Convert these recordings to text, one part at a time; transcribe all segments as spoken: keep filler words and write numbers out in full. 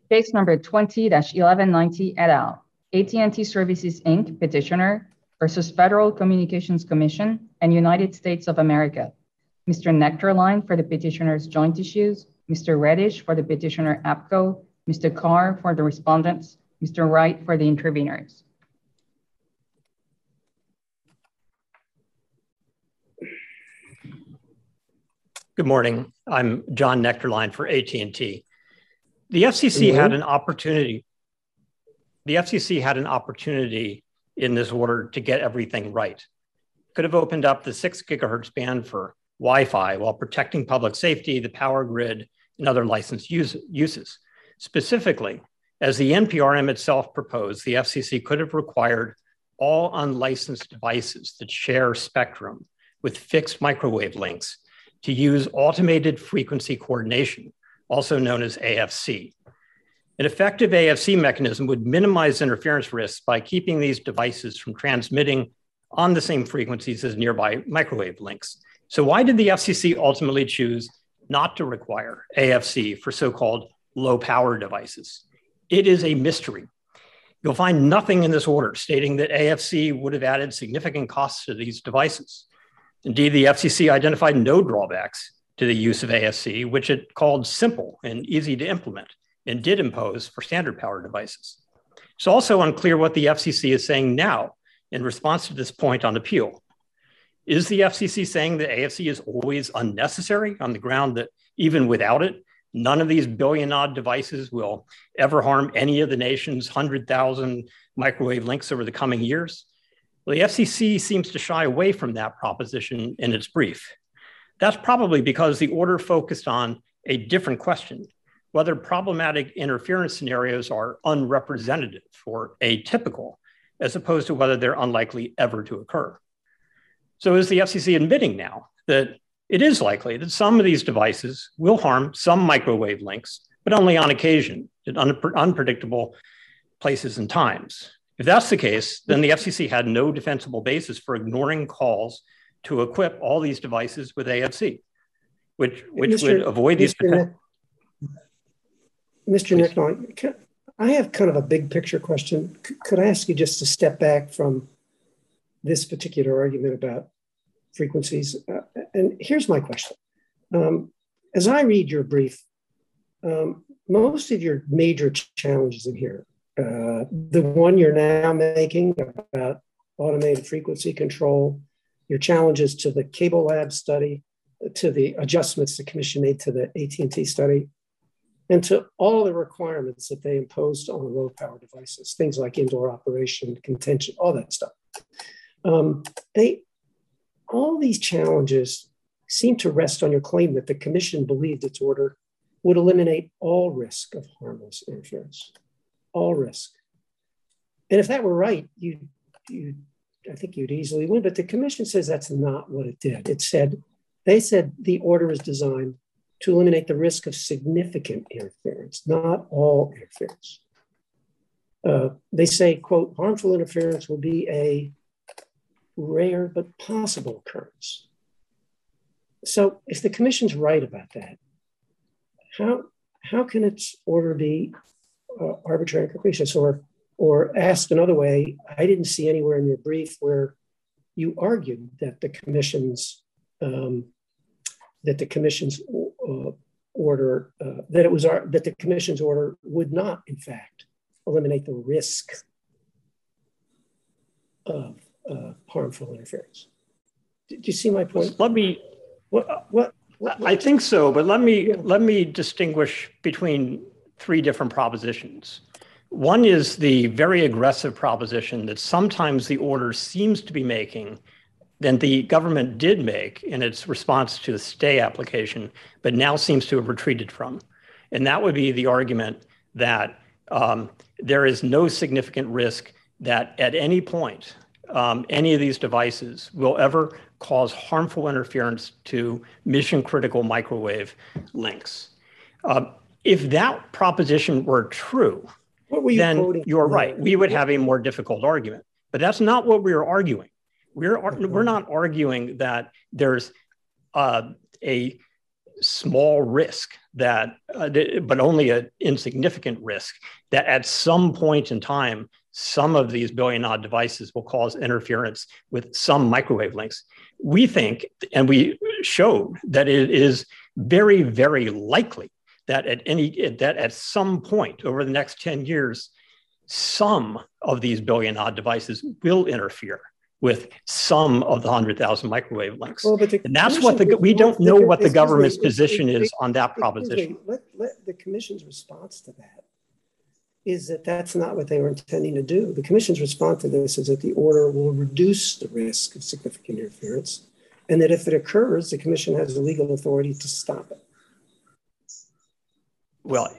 Case number twenty dash eleven ninety et al. A T and T Services, Incorporated petitioner versus Federal Communications Commission and United States of America. Mister Nectarline for the petitioner's joint issues, Mister Reddish for the petitioner APCO, Mister Carr for the respondents, Mister Wright for the interveners. Good morning. I'm John Nectarline for A T and T. The F C C had an opportunity. The F C C had an opportunity in this order to get everything right. Could have opened up the six gigahertz band for Wi-Fi while protecting public safety, the power grid, and other licensed use, uses. Specifically, as the N P R M itself proposed, the F C C could have required all unlicensed devices that share spectrum with fixed microwave links to use automated frequency coordination, also known as A F C. An effective A F C mechanism would minimize interference risks by keeping these devices from transmitting on the same frequencies as nearby microwave links. So why did the F C C ultimately choose not to require A F C for so-called low power devices? It is a mystery. You'll find nothing in this order stating that A F C would have added significant costs to these devices. Indeed, the F C C identified no drawbacks to the use of A F C, which it called simple and easy to implement and did impose for standard power devices. It's also unclear what the F C C is saying now in response to this point on appeal. Is the F C C saying that A F C is always unnecessary on the ground that even without it, none of these billion odd devices will ever harm any of the nation's one hundred thousand microwave links over the coming years? Well, the F C C seems to shy away from that proposition in its brief. That's probably because the order focused on a different question, whether problematic interference scenarios are unrepresentative or atypical, as opposed to whether they're unlikely ever to occur. So is the F C C admitting now that it is likely that some of these devices will harm some microwave links, but only on occasion in un- unpredictable places and times? If that's the case, then the F C C had no defensible basis for ignoring calls to equip all these devices with A F C, which, which Mister would avoid these. Mister Mister Nectarline, I have kind of a big picture question. C- could I ask you just to step back from this particular argument about frequencies? Uh, and here's my question. Um, as I read your brief, um, most of your major ch- challenges in here, uh, the one you're now making about automated frequency control, your challenges to the Cable Lab study, to the adjustments the commission made to the A T and T study, and to all the requirements that they imposed on low power devices, things like indoor operation, contention, all that stuff. Um, they, all these challenges seem to rest on your claim that the commission believed its order would eliminate all risk of harmless interference, all risk. And if that were right, you, you, I think you'd easily win, but the commission says that's not what it did. It said, they said the order is designed to eliminate the risk of significant interference, not all interference. Uh, they say, quote, harmful interference will be a rare but possible occurrence. So if the commission's right about that, how, how can its order be uh, arbitrary and capricious? Or, or asked another way, I didn't see anywhere in your brief where you argued that the commission's um, that the commission's uh, order, uh, that it was our, that the commission's order would not, in fact, eliminate the risk of uh, harmful interference. Did you see my point? Let me, what, what, what, what I think so, but let me, yeah. let me distinguish between three different propositions. One is the very aggressive proposition that sometimes the order seems to be making than the government did make in its response to the stay application, but now seems to have retreated from. And that would be the argument that um, there is no significant risk that at any point, um, any of these devices will ever cause harmful interference to mission critical microwave links. Uh, if that proposition were true, you then you're right. We would have a more difficult argument, but that's not what we are arguing. We're, we're not arguing that there's uh, a small risk that, uh, but only an insignificant risk that at some point in time, some of these billion odd devices will cause interference with some microwave links. We think, and we showed that it is very, very likely that at any, that at some point over the next ten years, some of these billion odd devices will interfere with some of the one hundred thousand microwave links. Well, but and that's what the, we don't know what the government's position is on that proposition. Let, let the commission's response to that is that that's not what they were intending to do. The commission's response to this is that the order will reduce the risk of significant interference, and that if it occurs, the commission has the legal authority to stop it. Well,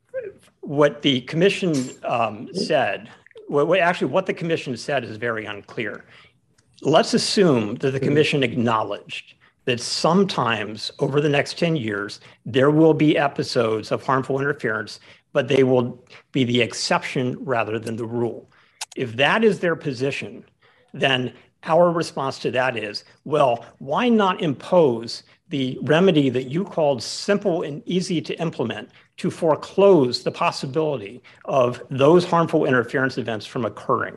what the commission um, said, well, actually what the commission said is very unclear. Let's assume that the commission acknowledged that sometimes over the next ten years, there will be episodes of harmful interference, but they will be the exception rather than the rule. If that is their position, then our response to that is, well, why not impose the remedy that you called simple and easy to implement to foreclose the possibility of those harmful interference events from occurring?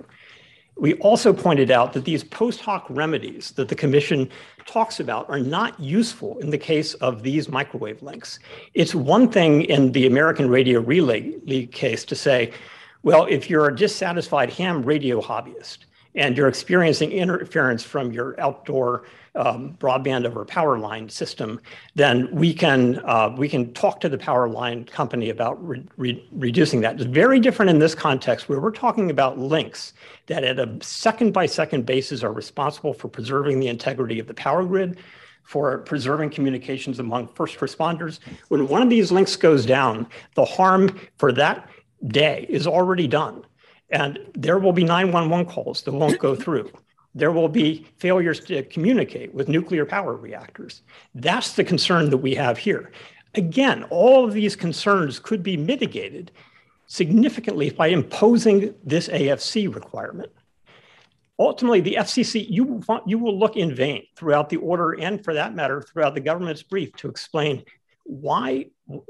We also pointed out that these post hoc remedies that the commission talks about are not useful in the case of these microwave links. It's one thing in the American Radio Relay League case to say, well, if you're a dissatisfied ham radio hobbyist and you're experiencing interference from your outdoor um, broadband over power line system, then we can uh, we can talk to the power line company about re re reducing that. It's very different in this context where we're talking about links that at a second by second basis are responsible for preserving the integrity of the power grid, for preserving communications among first responders. When one of these links goes down, the harm for that day is already done. And there will be nine one one calls that won't go through. There will be failures to communicate with nuclear power reactors. That's the concern that we have here. Again, all of these concerns could be mitigated significantly by imposing this A F C requirement. Ultimately, the F C C, you, you will look in vain throughout the order and for that matter, throughout the government's brief to explain why,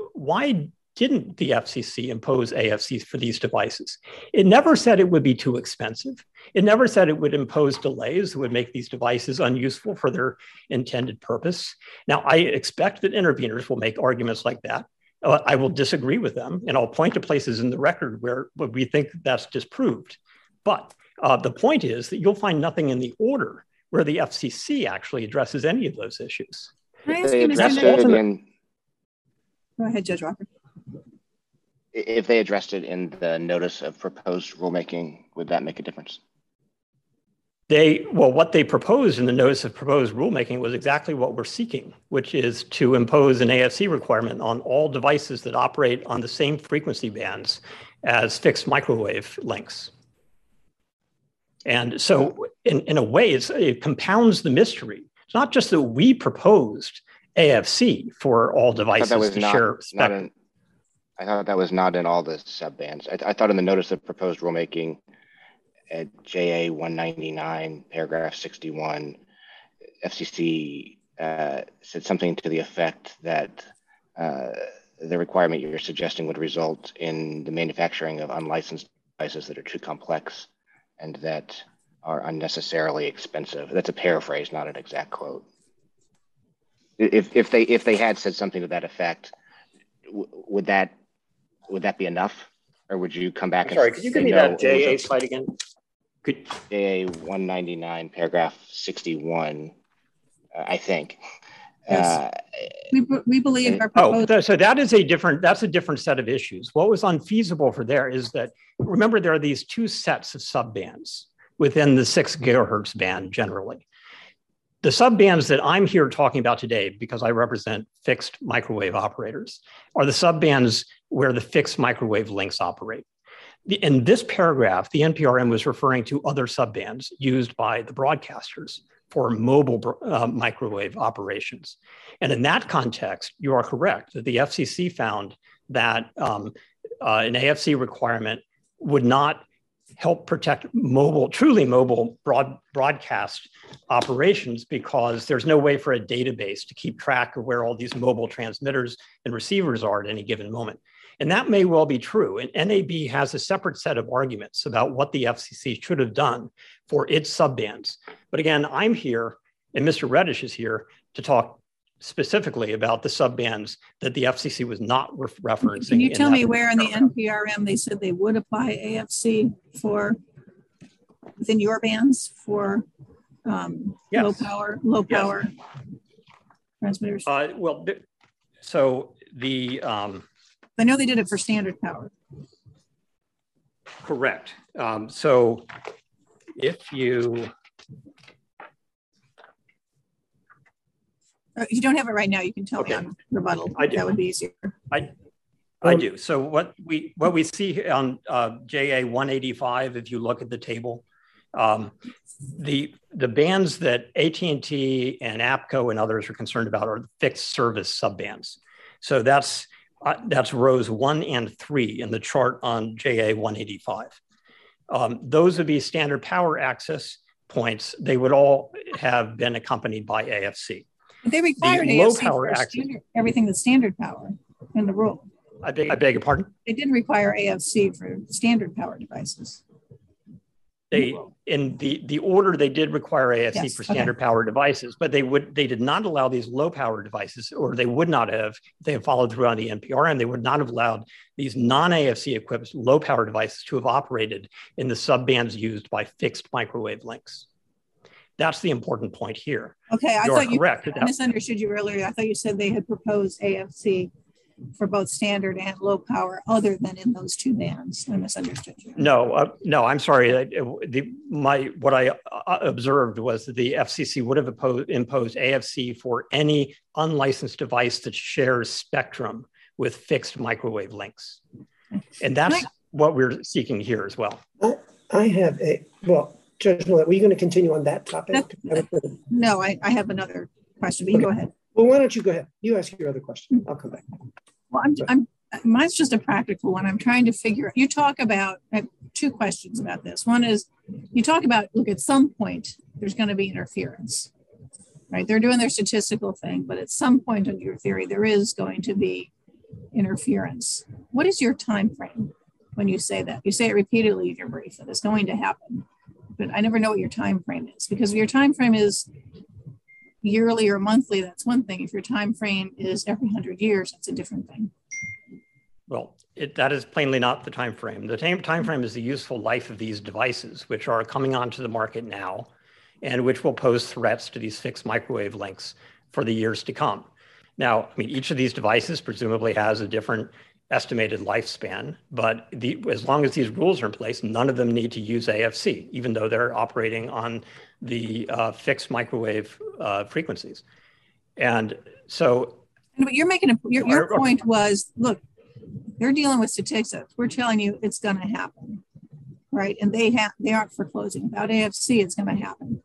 why didn't the F C C impose A F Cs for these devices? It never said it would be too expensive. It never said it would impose delays that would make these devices unuseful for their intended purpose. Now, I expect that interveners will make arguments like that. Uh, I will disagree with them, and I'll point to places in the record where, where we think that's disproved. But uh, the point is that you'll find nothing in the order where the F C C actually addresses any of those issues. Can I ask you, Mister Ultimate... Go ahead, Judge Walker. If they addressed it in the notice of proposed rulemaking, would that make a difference? They, well, what they proposed in the notice of proposed rulemaking was exactly what we're seeking, which is to impose an A F C requirement on all devices that operate on the same frequency bands as fixed microwave links. And so in, in a way, it's, it compounds the mystery. It's not just that we proposed A F C for all devices to not, share spectrum. I thought that was not in all the subbands. I, th I thought in the notice of proposed rulemaking at J A one ninety-nine, paragraph sixty-one, F C C uh, said something to the effect that uh, the requirement you're suggesting would result in the manufacturing of unlicensed devices that are too complex and that are unnecessarily expensive. That's a paraphrase, not an exact quote. If, if, they, if they had said something to that effect, w would that Would that be enough, or would you come back? I'm sorry, and could you give me that J A slide again? Could... J A one ninety-nine, paragraph sixty-one, uh, I think. Yes. Uh, we, we believe our proposal. Oh, so that is a different, that's a different set of issues. What was unfeasible for there is that, remember, there are these two sets of subbands within the six gigahertz band generally. The subbands that I'm here talking about today, because I represent fixed microwave operators, are the subbands where the fixed microwave links operate. In this paragraph, the N P R M was referring to other subbands used by the broadcasters for mobile uh, microwave operations. And in that context, you are correct that the F C C found that um, uh, an A F C requirement would not help protect mobile, truly mobile broad, broadcast operations, because there's no way for a database to keep track of where all these mobile transmitters and receivers are at any given moment. And that may well be true. And N A B has a separate set of arguments about what the F C C should have done for its subbands. But again, I'm here, and Mister Reddish is here to talk specifically about the subbands that the F C C was not re referencing. Can you tell me where in the N P R M they said they would apply A F C for within your bands for um, yes. low power, low power yes. transmitters? Uh, well, so the um, I know they did it for standard power. Correct. Um, so if you If you don't have it right now, you can tell okay. me on rebuttal. I do. That would be easier. I, I um, do. So what we what we see on uh, J A one eighty-five, if you look at the table, um, the the bands that A T and T and APCO and others are concerned about are the fixed service subbands. So that's uh, that's rows one and three in the chart on J A one eighty-five. Um, those would be standard power access points. They would all have been accompanied by A F C. They required the A F C low power for standard, everything that's standard power in the rule. I beg, I beg your pardon? They didn't require A F C for standard power devices. They in the the order they did require A F C yes, for standard okay. power devices, but they would they did not allow these low power devices, or they would not have, if they had followed through on the N P R M, they would not have allowed these non-A F C equipped low power devices to have operated in the subbands used by fixed microwave links. That's the important point here. Okay, I You're thought you correct. I misunderstood you earlier. I thought you said they had proposed A F C for both standard and low power, other than in those two bands. I misunderstood you. No, uh, no, I'm sorry. The, my what I uh, observed was that the F C C would have imposed, imposed A F C for any unlicensed device that shares spectrum with fixed microwave links, and that's I, what we're seeking here as well. I, I have a well. Judge Millett, were you going to continue on that topic? That, no, I, I have another question, but you okay. go ahead. Well, why don't you go ahead? You ask your other question. I'll come back. Well, I'm, I'm, mine's just a practical one. I'm trying to figure, you talk about, I have two questions about this. One is, you talk about, look, at some point, there's going to be interference, right? They're doing their statistical thing, but at some point in your theory, there is going to be interference. What is your time frame when you say that? You say it repeatedly in your brief that it's going to happen. But I never know what your time frame is, because if your time frame is yearly or monthly, that's one thing. If your time frame is every hundred years, that's a different thing. Well, it, that is plainly not the time frame. The time, time frame is the useful life of these devices, which are coming onto the market now, and which will pose threats to these fixed microwave links for the years to come. Now, I mean, each of these devices presumably has a different estimated lifespan, but the, as long as these rules are in place, none of them need to use A F C, even though they're operating on the uh, fixed microwave uh, frequencies. And so, but you're making a your, your or, point was, look, they're dealing with statistics. We're telling you it's going to happen, right? And they have they aren't foreclosing. Without A F C, it's going to happen.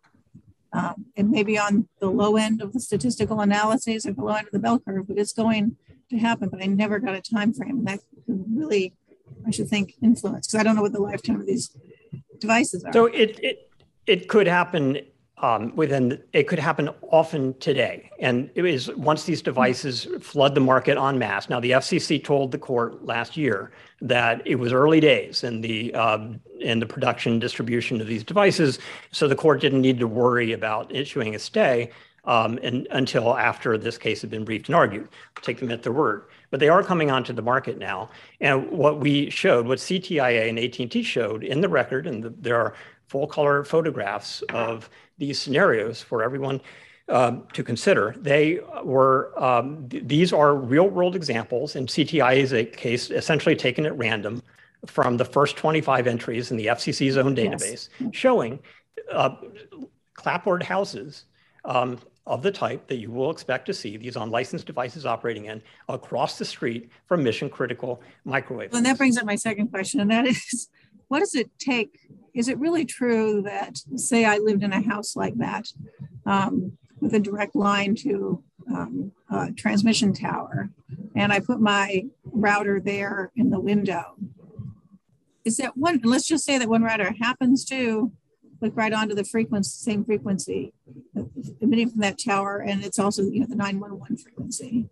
Um, and maybe on the low end of the statistical analyses or the low end of the bell curve, but it's going to happen. But I never got a time frame. And that could really, I should think, influence, because I don't know what the lifetime of these devices are. So it it it could happen um, within. It could happen often today, and it is once these devices flood the market en masse. Now, the F C C told the court last year that it was early days in the um, in the production and distribution of these devices, so the court didn't need to worry about issuing a stay um, and, until after this case had been briefed and argued. Take them at their word. But they are coming onto the market now, and what we showed, what C T I A and A T and T showed in the record, and the, there are full color photographs of these scenarios for everyone um, to consider. They were, um, th these are real world examples, and C T I A is a case essentially taken at random from the first twenty-five entries in the F C C's own database, yes, showing uh, clapboard houses um, of the type that you will expect to see these unlicensed devices operating in across the street from mission critical microwave. Well, and that brings up my second question, and that is, what does it take? Is it really true that, say I lived in a house like that um, with a direct line to um, a transmission tower, and I put my router there in the window, is that one, let's just say that one router happens to click right onto the frequency, same frequency emitting from that tower, and it's also, you know, the nine one one frequency.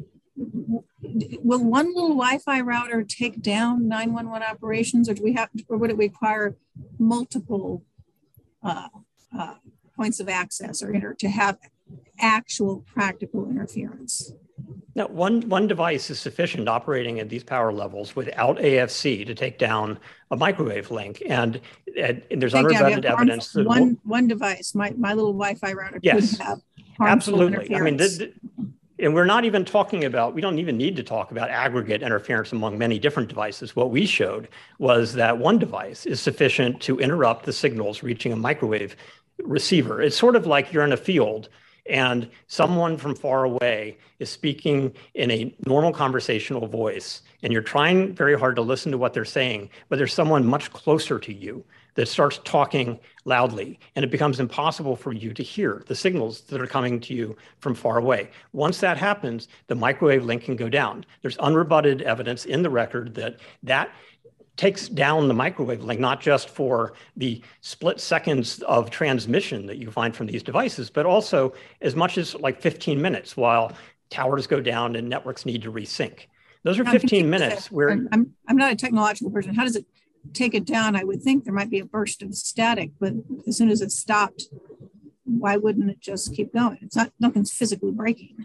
Will one little Wi-Fi router take down nine one one operations, or do we have, or would it require multiple uh, uh, points of access or inter to have actual practical interference? Now, one, one device is sufficient operating at these power levels without A F C to take down a microwave link. And, and, and there's unrebutted evidence that one, one device, my, my little Wi-Fi router yes, could have absolutely. I mean, the, the, and we're not even talking about, we don't even need to talk about aggregate interference among many different devices. What we showed was that one device is sufficient to interrupt the signals reaching a microwave receiver. It's sort of like you're in a field and someone from far away is speaking in a normal conversational voice, and you're trying very hard to listen to what they're saying, but there's someone much closer to you that starts talking loudly, and it becomes impossible for you to hear the signals that are coming to you from far away. Once that happens, the microwave link can go down. There's unrebutted evidence in the record that that takes down the microwave link, not just for the split seconds of transmission that you find from these devices, but also as much as like fifteen minutes while towers go down and networks need to resync. Those are fifteen minutes where- I'm, I'm not a technological person. How does it take it down? I would think there might be a burst of static, but as soon as it's stopped, why wouldn't it just keep going? It's not, nothing's physically breaking.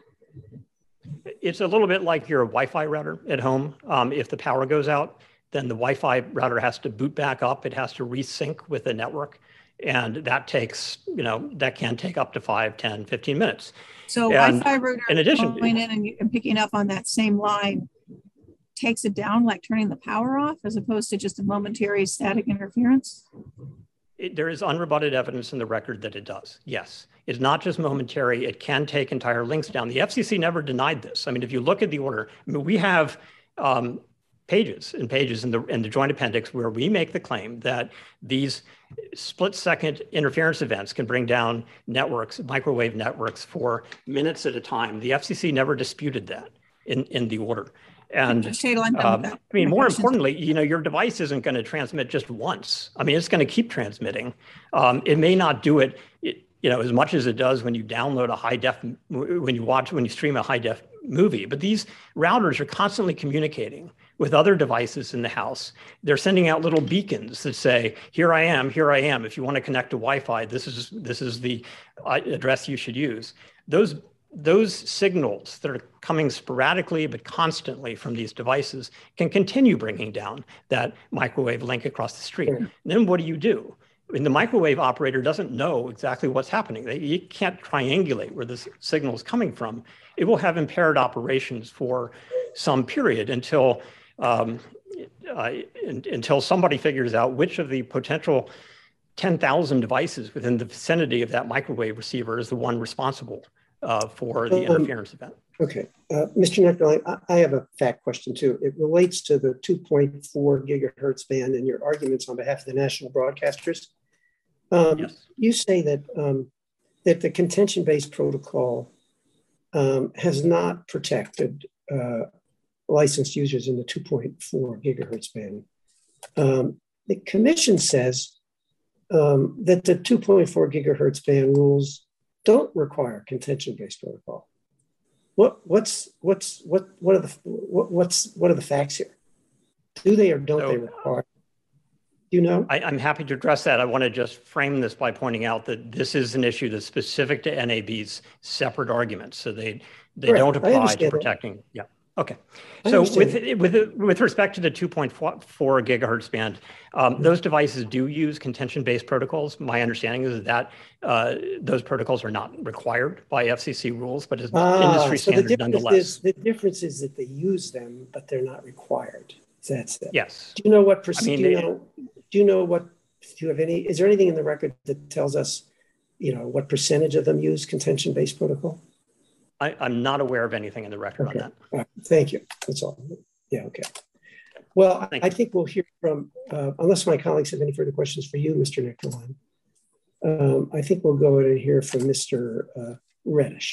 It's a little bit like your Wi-Fi router at home. Um, if the power goes out, then the Wi-Fi router has to boot back up. It has to resync with the network. And that takes, you know, that can take up to five, ten, fifteen minutes. So and Wi-Fi router in addition, going in and, you, and picking up on that same line takes it down like turning the power off as opposed to just a momentary static interference? It, there is unrebutted evidence in the record that it does, yes. It's not just momentary, it can take entire links down. The F C C never denied this. I mean, if you look at the order, I mean, we have um, pages and pages in the, in the joint appendix where we make the claim that these split second interference events can bring down networks, microwave networks for minutes at a time. The F C C never disputed that in, in the order. And um, I mean, more importantly, you know, your device isn't going to transmit just once. I mean, it's going to keep transmitting. Um, it may not do it, it, you know, as much as it does when you download a high def, when you watch, when you stream a high def movie. But these routers are constantly communicating with other devices in the house. They're sending out little beacons that say, "Here I am, here I am. If you want to connect to Wi-Fi, this is this is the uh, address you should use." Those Those signals that are coming sporadically but constantly from these devices can continue bringing down that microwave link across the street. Sure. Then what do you do? I mean, the microwave operator doesn't know exactly what's happening. They, you can't triangulate where this signal is coming from. It will have impaired operations for some period until, um, uh, in, until somebody figures out which of the potential ten thousand devices within the vicinity of that microwave receiver is the one responsible Uh, for the interference um, event. Okay, uh, Mister Nectarline, I, I have a fact question too. It relates to the two point four gigahertz band and your arguments on behalf of the national broadcasters. Um, yes. You say that um, that the contention-based protocol um, has not protected uh, licensed users in the two point four gigahertz band. Um, the commission says um, that the two point four gigahertz band rules don't require contention-based protocol. What what's what's what what are the what, what's what are the facts here? Do they or don't so, they require? Do you know? I, I'm happy to address that. I want to just frame this by pointing out that this is an issue that's specific to N A B's separate arguments, so they they right. don't apply to protecting. That. Yeah. Okay. So with, with with respect to the two point four gigahertz band, um, mm-hmm. those devices do use contention-based protocols. My understanding is that uh, those protocols are not required by F C C rules, but as ah, industry so standard nonetheless. Is, the difference is that they use them, but they're not required. That's it. Yes. Do you know what? I mean, do you they, know? Do you know what? Do you have any? Is there anything in the record that tells us, you know, what percentage of them use contention-based protocol? I, I'm not aware of anything in the record okay. on that. Right. Thank you. That's all. Yeah, okay. Well, Thank I you. think we'll hear from, uh, unless my colleagues have any further questions for you, Mister Nectarline, um, I think we'll go ahead and hear from Mister Uh, Reddish.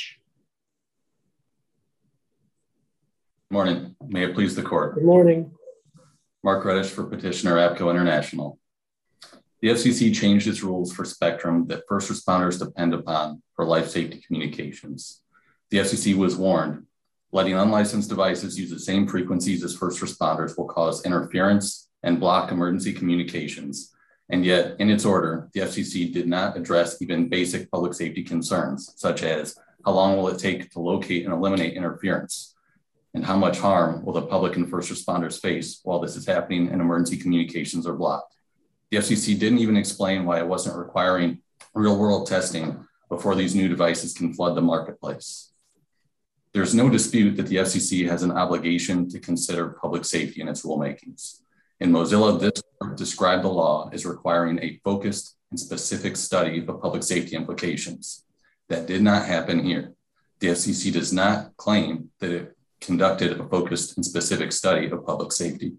Good morning. May it please the court. Good morning. Mark Reddish for petitioner APCO International. The F C C changed its rules for spectrum that first responders depend upon for life safety communications. The F C C was warned, letting unlicensed devices use the same frequencies as first responders will cause interference and block emergency communications. And yet, in its order, the F C C did not address even basic public safety concerns, such as how long will it take to locate and eliminate interference? And how much harm will the public and first responders face while this is happening and emergency communications are blocked? The F C C didn't even explain why it wasn't requiring real-world testing before these new devices can flood the marketplace. There's no dispute that the F C C has an obligation to consider public safety in its rulemakings. In Mozilla, this court described the law as requiring a focused and specific study of public safety implications. That did not happen here. The F C C does not claim that it conducted a focused and specific study of public safety.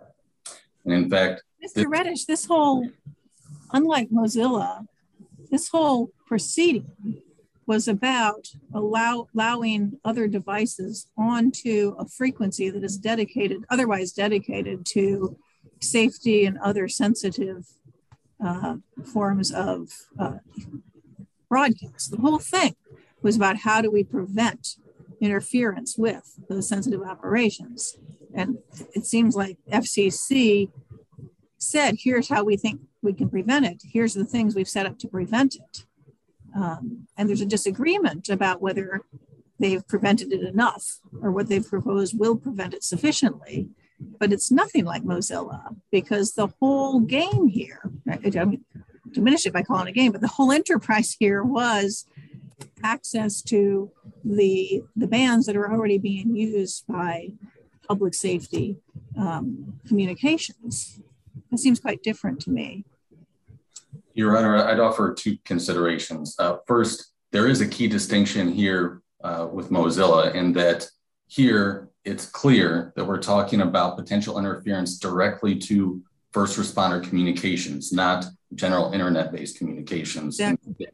And in fact, Mister Reddish, this whole, unlike Mozilla, this whole proceeding was about allow, allowing other devices onto a frequency that is dedicated, otherwise dedicated to safety and other sensitive uh, forms of uh, broadcast. The whole thing was about how do we prevent interference with those sensitive operations. And it seems like F C C said, here's how we think we can prevent it. Here's the things we've set up to prevent it. Um, and there's a disagreement about whether they've prevented it enough or what they've proposed will prevent it sufficiently. But it's nothing like Mozilla, because the whole game here, I mean, diminish it by calling it a game, but the whole enterprise here was access to the, the bands that are already being used by public safety um, communications. That seems quite different to me. Your Honor, I'd offer two considerations. Uh, first, there is a key distinction here uh, with Mozilla in that here it's clear that we're talking about potential interference directly to first responder communications, not general internet-based communications. Exactly.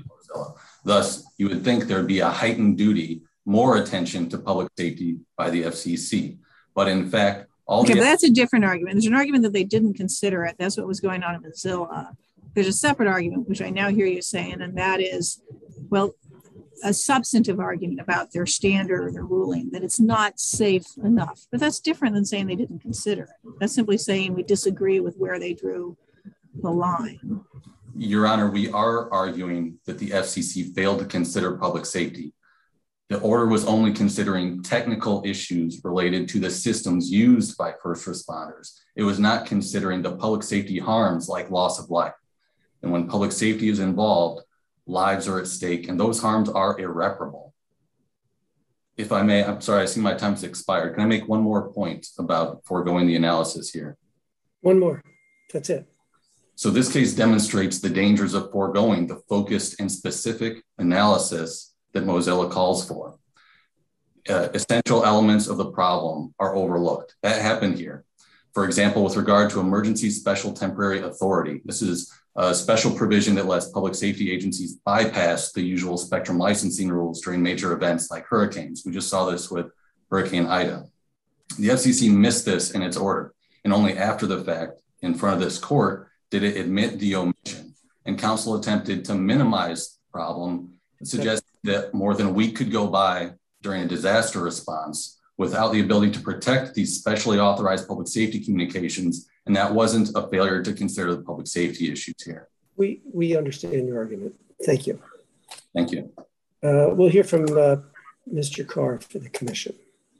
Thus, you would think there'd be a heightened duty, more attention to public safety by the F C C. But in fact, all okay, the- but that's a different argument. There's an argument that they didn't consider it. That's what was going on in Mozilla. There's a separate argument, which I now hear you saying, and that is, well, a substantive argument about their standard or their ruling, that it's not safe enough. But that's different than saying they didn't consider it. That's simply saying we disagree with where they drew the line. Your Honor, we are arguing that the F C C failed to consider public safety. The order was only considering technical issues related to the systems used by first responders. It was not considering the public safety harms like loss of life. And when public safety is involved, lives are at stake, and those harms are irreparable. If I may, I'm sorry, I see my time's expired. Can I make one more point about foregoing the analysis here? One more, that's it. So this case demonstrates the dangers of foregoing the focused and specific analysis that Mozilla calls for. Uh, essential elements of the problem are overlooked. That happened here. For example, with regard to emergency special temporary authority, this is a special provision that lets public safety agencies bypass the usual spectrum licensing rules during major events like hurricanes. We just saw this with Hurricane Ida. The F C C missed this in its order, and only after the fact, in front of this court, did it admit the omission. And counsel attempted to minimize the problem and suggested that more than a week could go by during a disaster response without the ability to protect these specially authorized public safety communications. And that wasn't a failure to consider the public safety issues here. We, we understand your argument. Thank you. Thank you. Uh, we'll hear from uh, Mister Carr for the commission.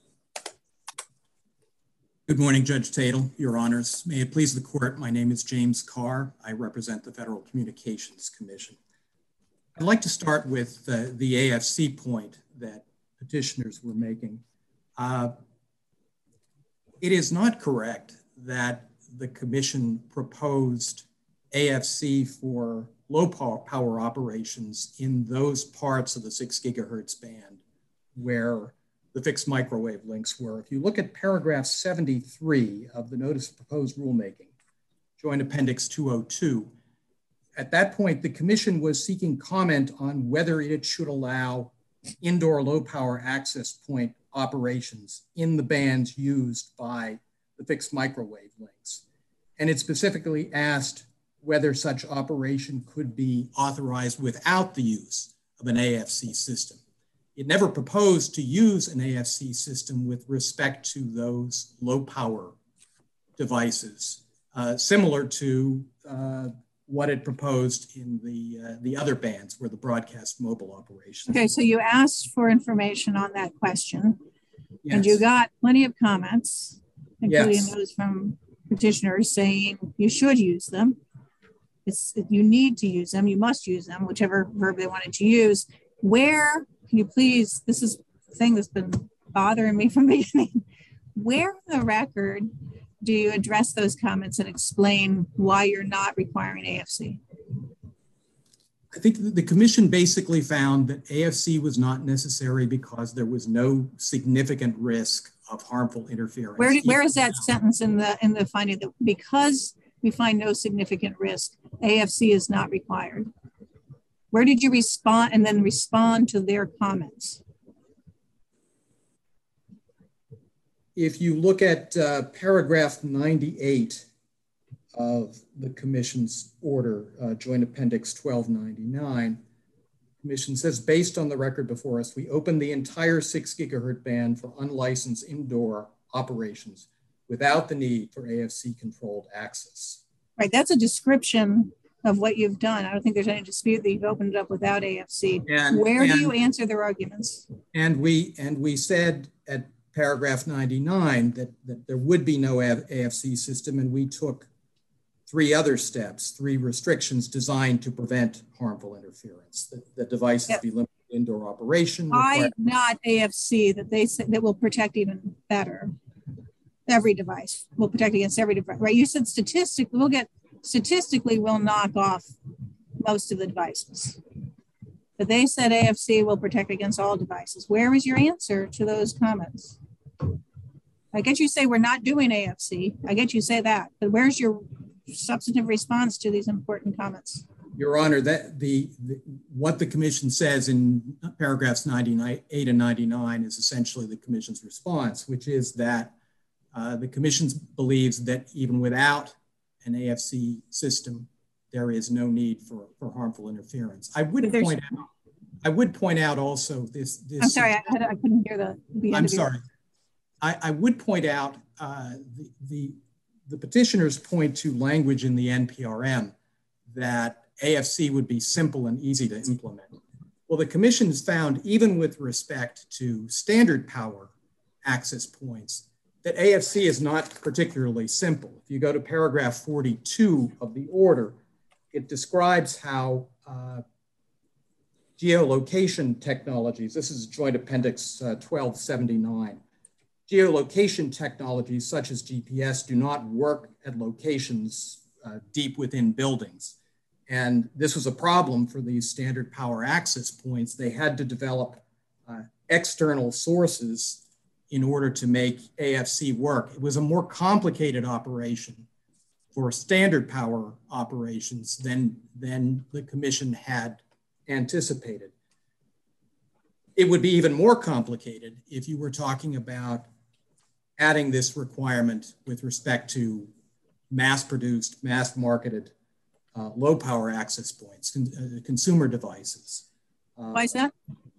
Good morning, Judge Tatel, Your Honors. May it please the court, my name is James Carr. I represent the Federal Communications Commission. I'd like to start with uh, the A F C point that petitioners were making. Uh, it is not correct that the commission proposed A F C for low power operations in those parts of the six gigahertz band where the fixed microwave links were. If you look at paragraph seventy-three of the notice of proposed rulemaking, Joint Appendix two oh two, at that point, the commission was seeking comment on whether it should allow indoor low power access point operations in the bands used by the fixed microwave links. And it specifically asked whether such operation could be authorized without the use of an A F C system. It never proposed to use an A F C system with respect to those low power devices, uh, similar to uh, what it proposed in the, uh, the other bands where the broadcast mobile operations. Okay, so you asked for information on that question, yes. and you got plenty of comments, including yes. those from petitioners saying you should use them. It's, you need to use them, you must use them, whichever verb they wanted to use. Where, can you please, this is the thing that's been bothering me from the beginning. Where in the record do you address those comments and explain why you're not requiring A F C? I think the commission basically found that A F C was not necessary because there was no significant risk of harmful interference. Where, do, where is that sentence in the in the finding that because we find no significant risk, A F C is not required? Where did you respond and then respond to their comments? If you look at uh, paragraph ninety-eight of the commission's order, uh, Joint Appendix twelve ninety-nine, the commission says, based on the record before us, we opened the entire six gigahertz band for unlicensed indoor operations without the need for A F C controlled access. Right, that's a description of what you've done. I don't think there's any dispute that you've opened it up without A F C. And, Where and, do you answer their arguments? And we, and we said at paragraph ninety-nine that, that there would be no A F C system, and we took three other steps, three restrictions designed to prevent harmful interference. That the devices yep. be limited to indoor operation. Why not A F C that they say that will protect even better? Every device will protect against every device, right? You said statistically, we'll get statistically will knock off most of the devices. But they said A F C will protect against all devices. Where is your answer to those comments? I get you say we're not doing A F C. I get you say that, but where's your substantive response to these important comments? Your Honor, that the, the what the commission says in paragraphs ninety-eight and ninety-nine is essentially the commission's response, which is that uh, the commission believes that even without an A F C system, there is no need for, for harmful interference. I would point out, I would point out also this. this I'm sorry, I, I couldn't hear the. the I'm sorry. I, I would point out uh, the, the the petitioners point to language in the N P R M that A F C would be simple and easy to implement. Well, the commission has found, even with respect to standard power access points, that A F C is not particularly simple. If you go to paragraph forty-two of the order, it describes how uh, geolocation technologies, this is Joint Appendix uh, twelve seventy-nine, geolocation technologies such as G P S do not work at locations uh, deep within buildings. And this was a problem for these standard power access points. They had to develop uh, external sources in order to make A F C work. It was a more complicated operation for standard power operations than, than the commission had anticipated. It would be even more complicated if you were talking about adding this requirement with respect to mass-produced, mass-marketed, uh, low-power access points, con uh, consumer devices. Uh, Why is that?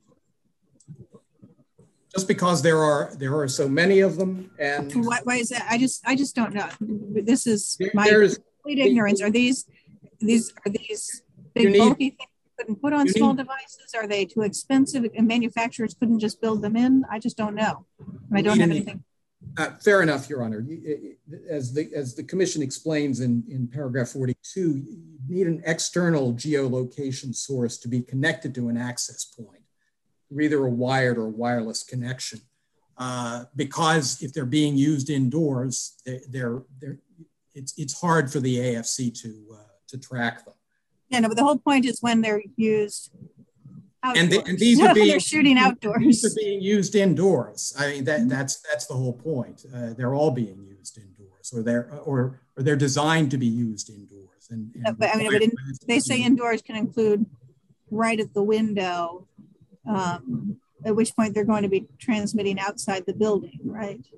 Just because there are there are so many of them, and why, why is that? I just I just don't know. This is my There's, complete ignorance. Are these these are these big need, bulky things you couldn't put on small need, devices? Are they too expensive and manufacturers couldn't just build them in? I just don't know. And I don't have anything. Uh, fair enough, Your Honor. As the as the commission explains in in paragraph forty-two, you need an external geolocation source to be connected to an access point, either a wired or wireless connection, uh, because if they're being used indoors, they're, they're, they're, it's, it's hard for the A F C to, uh, to track them. Yeah, no, but the whole point is when they're used outdoors. And, the, and these are being, they're shooting outdoors. These are being used indoors. I mean, that, that's, that's the whole point. Uh, they're all being used indoors, or they're, or, or they're designed to be used indoors. And, and no, but I mean, but in, they say indoors can include right at the window, Um, at which point they're going to be transmitting outside the building, right?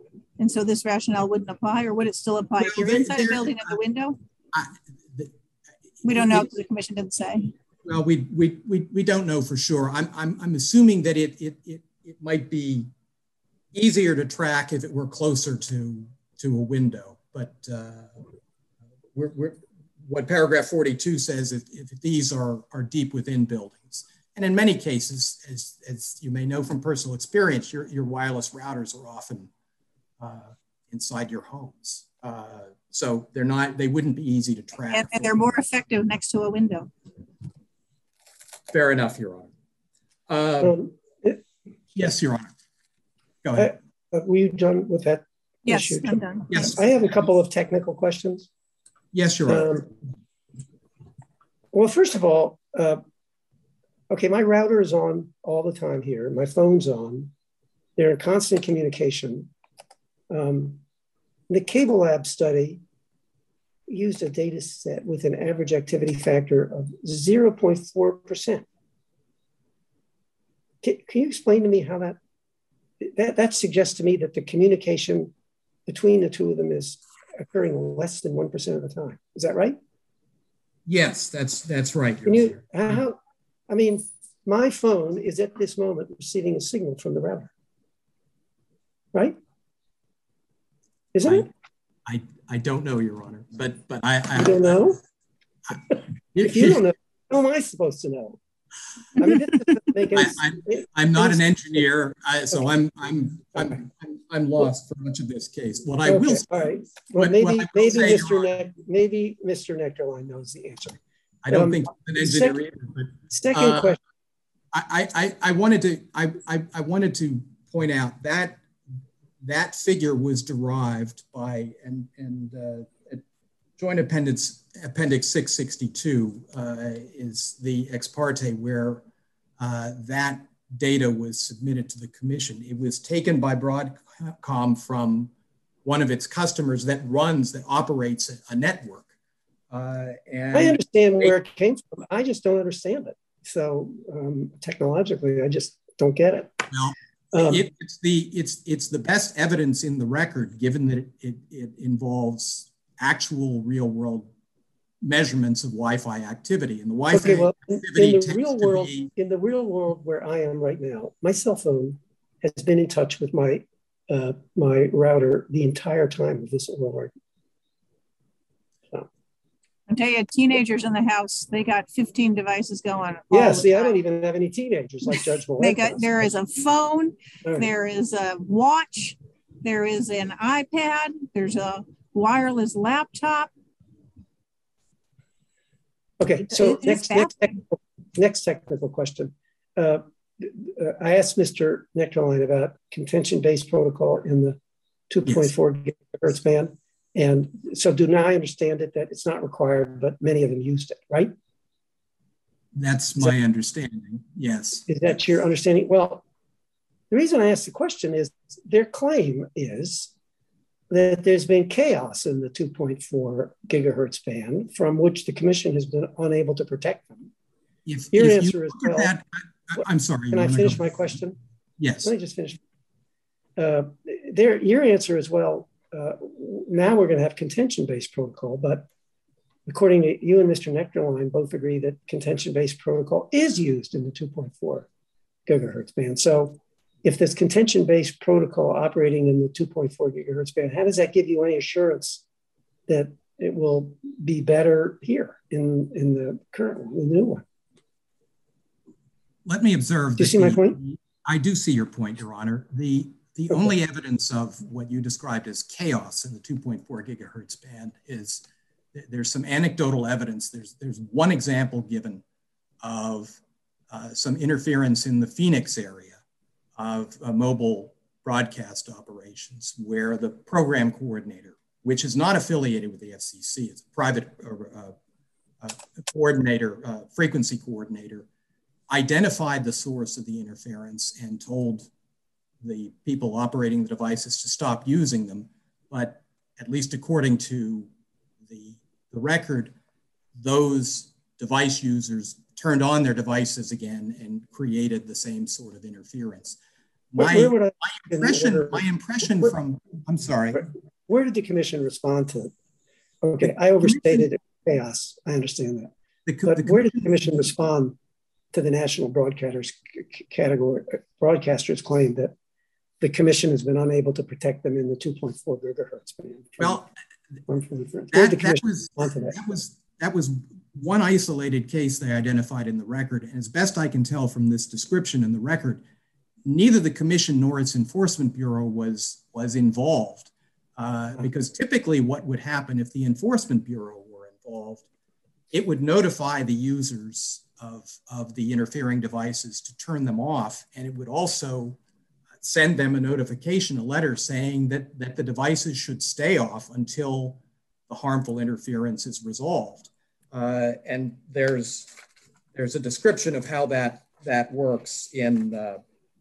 And so this rationale wouldn't apply, or would it still apply? Well, if you're there, inside there, a building at the window? I, the, we don't know it, because the commission didn't say. Well, we, we, we, we don't know for sure. I'm, I'm, I'm assuming that it, it, it, it might be easier to track if it were closer to, to a window. But uh, we're, we're, what paragraph forty-two says, if, if these are, are deep within buildings. And in many cases, as, as you may know from personal experience, your, your wireless routers are often uh, inside your homes. Uh, so they're not, they wouldn't be easy to track. And, and they're more effective next to a window. Fair enough, Your Honor. Uh, Um, it- yes, Your Honor. Go ahead. Uh, were you done with that Yes, issue? I'm done. Yes. I have a couple of technical questions. Yes, Your Honor. Um, well, first of all, uh, okay, my router is on all the time here. My phone's on. They're in constant communication. Um, the Cable Lab study used a data set with an average activity factor of zero point four percent. Can, can you explain to me how that, that, that suggests to me that the communication between the two of them is occurring less than one percent of the time. Is that right? Yes, that's, that's right. Your Can you, Honor. how, I mean, my phone is at this moment receiving a signal from the router, right? Isn't I, it? I, I don't know, Your Honor, but, but I, I You don't know? I, If you don't know, how am I supposed to know? I mean, this doesn't make any I, I'm, I'm not an engineer, I, so I'm, I'm, I'm, I'm, I'm lost for much of this case. What I okay, will say, all right. Well, what, maybe, what maybe say, Mister Your Honor, Neck, maybe Mister Nectarline knows the answer. I don't um, think an engineer second, either, but second uh, question. I, I, I wanted to I, I, I wanted to point out that that figure was derived by and and uh, Joint Appendix Appendix six sixty-two uh, is the ex parte where uh, that data was submitted to the commission. It was taken by Broadcom from one of its customers that runs that operates a, a network. Uh, and I understand where it came from. I just don't understand it. So um, technologically, I just don't get it. Well, um, it, it's the it's it's the best evidence in the record, given that it, it, it involves actual real world measurements of Wi-Fi activity, and the Wi-Fi okay, well, activity in the real world, be, in the real world where I am right now, my cell phone has been in touch with my uh, my router the entire time of this oral argument. I tell you, teenagers in the house, they got fifteen devices going. Yeah, see, I don't even have any teenagers like Judge Millett. They got, there is a phone, right. There is a watch, there is an iPad, there's a wireless laptop. Okay, so it, next, next, technical, next technical question. Uh, I asked Mister Nectarline about contention-based protocol in the two point four yes. gigahertz band. And so do now I understand it that it's not required, but many of them used it, right? That's my that, understanding, yes. Is that your understanding? Well, the reason I asked the question is their claim is that there's been chaos in the two point four gigahertz band from which the commission has been unable to protect them. If, your if answer you is, well, that, I, I'm sorry. Can I finish my question? Yes. Let me just finish. Uh, there, your answer is, well, Uh, now we're going to have contention-based protocol, but according to you and Mister Nectarline, both agree that contention-based protocol is used in the two point four gigahertz band. So if this contention-based protocol operating in the two point four gigahertz band, how does that give you any assurance that it will be better here in, in the current one, the new one? Let me observe. Do you see the, my point? I do see your point, Your Honor. The The okay. only evidence of what you described as chaos in the two point four gigahertz band is there's some anecdotal evidence. There's, there's one example given of uh, some interference in the Phoenix area of uh, mobile broadcast operations where the program coordinator, which is not affiliated with the F C C, it's a private uh, uh, coordinator, uh, frequency coordinator, identified the source of the interference and told the people operating the devices to stop using them. But at least according to the, the record, those device users turned on their devices again and created the same sort of interference. My, where would I, my impression, my impression where, from, I'm sorry. Where did the commission respond to it? Okay, I overstated chaos. I understand that. The, but the where did the commission respond to the national broadcasters category broadcasters claim that the commission has been unable to protect them in the two point four gigahertz band? Well, from, from, from, that, that, was, that? that was that was one isolated case they identified in the record, and as best I can tell from this description in the record, neither the commission nor its enforcement bureau was was involved. Uh, because typically what would happen if the Enforcement Bureau were involved, it would notify the users of, of the interfering devices to turn them off, and it would also send them a notification, a letter saying that, that the devices should stay off until the harmful interference is resolved. Uh, and there's, there's a description of how that, that works in uh,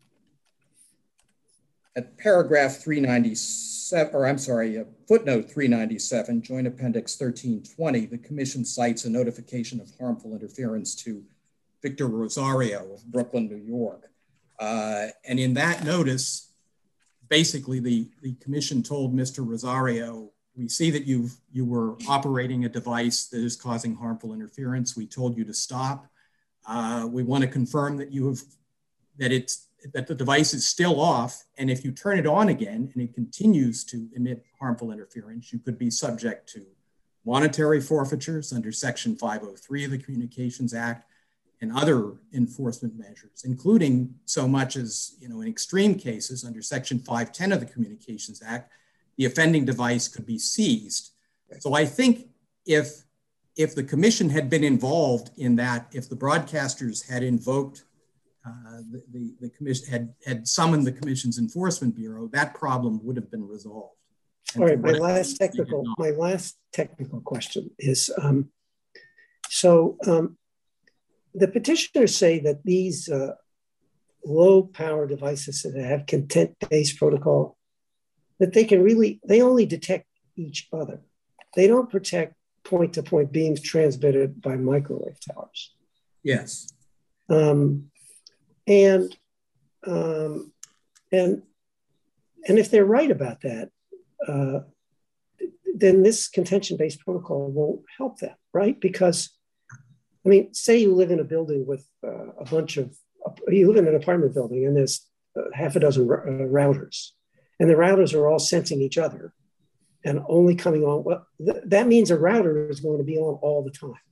at paragraph three ninety-seven, or I'm sorry, uh, footnote three ninety-seven, Joint Appendix thirteen twenty, the commission cites a notification of harmful interference to Victor Rosario of Brooklyn, New York. Uh, and in that notice, basically the, the commission told Mister Rosario, we see that you've, you were operating a device that is causing harmful interference. We told you to stop. Uh, we want to confirm that you have, that it's, that the device is still off, and if you turn it on again and it continues to emit harmful interference, you could be subject to monetary forfeitures under Section five oh three of the Communications Act and other enforcement measures, including so much as, you know, in extreme cases under Section five ten of the Communications Act, the offending device could be seized. So I think if, if the commission had been involved in that, if the broadcasters had invoked Uh, the, the, the commission had, had summoned the commission's enforcement bureau, that problem would have been resolved. And all right, my last technical, my last technical question is, um, so um, the petitioners say that these uh, low power devices that have content-based protocol, that they can really, they only detect each other. They don't protect point-to-point beams transmitted by microwave towers. Yes. Um, And, um, and, and if they're right about that, uh, then this contention-based protocol won't help them, right? Because, I mean, say you live in a building with uh, a bunch of, you live in an apartment building and there's uh, half a dozen uh, routers, and the routers are all sensing each other and only coming on, well, th- that means a router is going to be on all the time.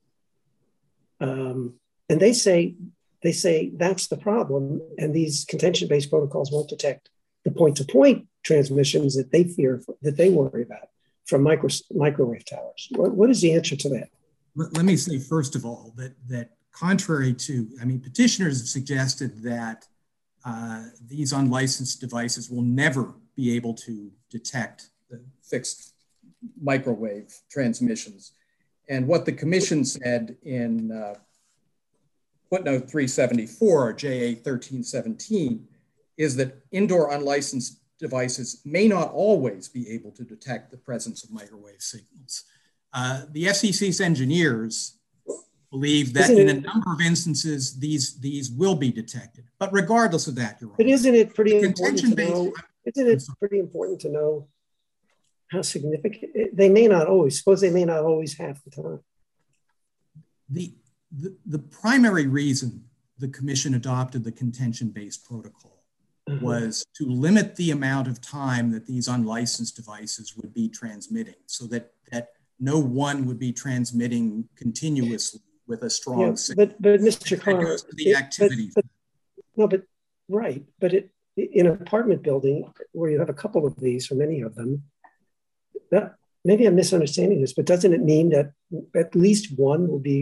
Um, and they say, They say that's the problem, and these contention-based protocols won't detect the point-to-point transmissions that they fear, that they worry about from micro, microwave towers. What, what is the answer to that? Let, let me say, first of all, that, that contrary to, I mean, petitioners have suggested that uh, these unlicensed devices will never be able to detect the fixed microwave transmissions. And what the commission said in uh, footnote three seventy-four, J A thirteen seventeen, is that indoor unlicensed devices may not always be able to detect the presence of microwave signals. Uh, the F C C's engineers believe that isn't in it, a number of instances, these, these will be detected. But regardless of that, you're right. But isn't it pretty important to know, isn't it pretty important to know how significant, they may not always, suppose they may not always have the time. The, The, the primary reason the commission adopted the contention-based protocol mm-hmm. was to limit the amount of time that these unlicensed devices would be transmitting, so that, that no one would be transmitting continuously with a strong yeah, signal. But, but Mister Carr, the activity. But, but, no, but right, but it, in an apartment building where you have a couple of these, or many of them, that, maybe I'm misunderstanding this, but doesn't it mean that at least one will be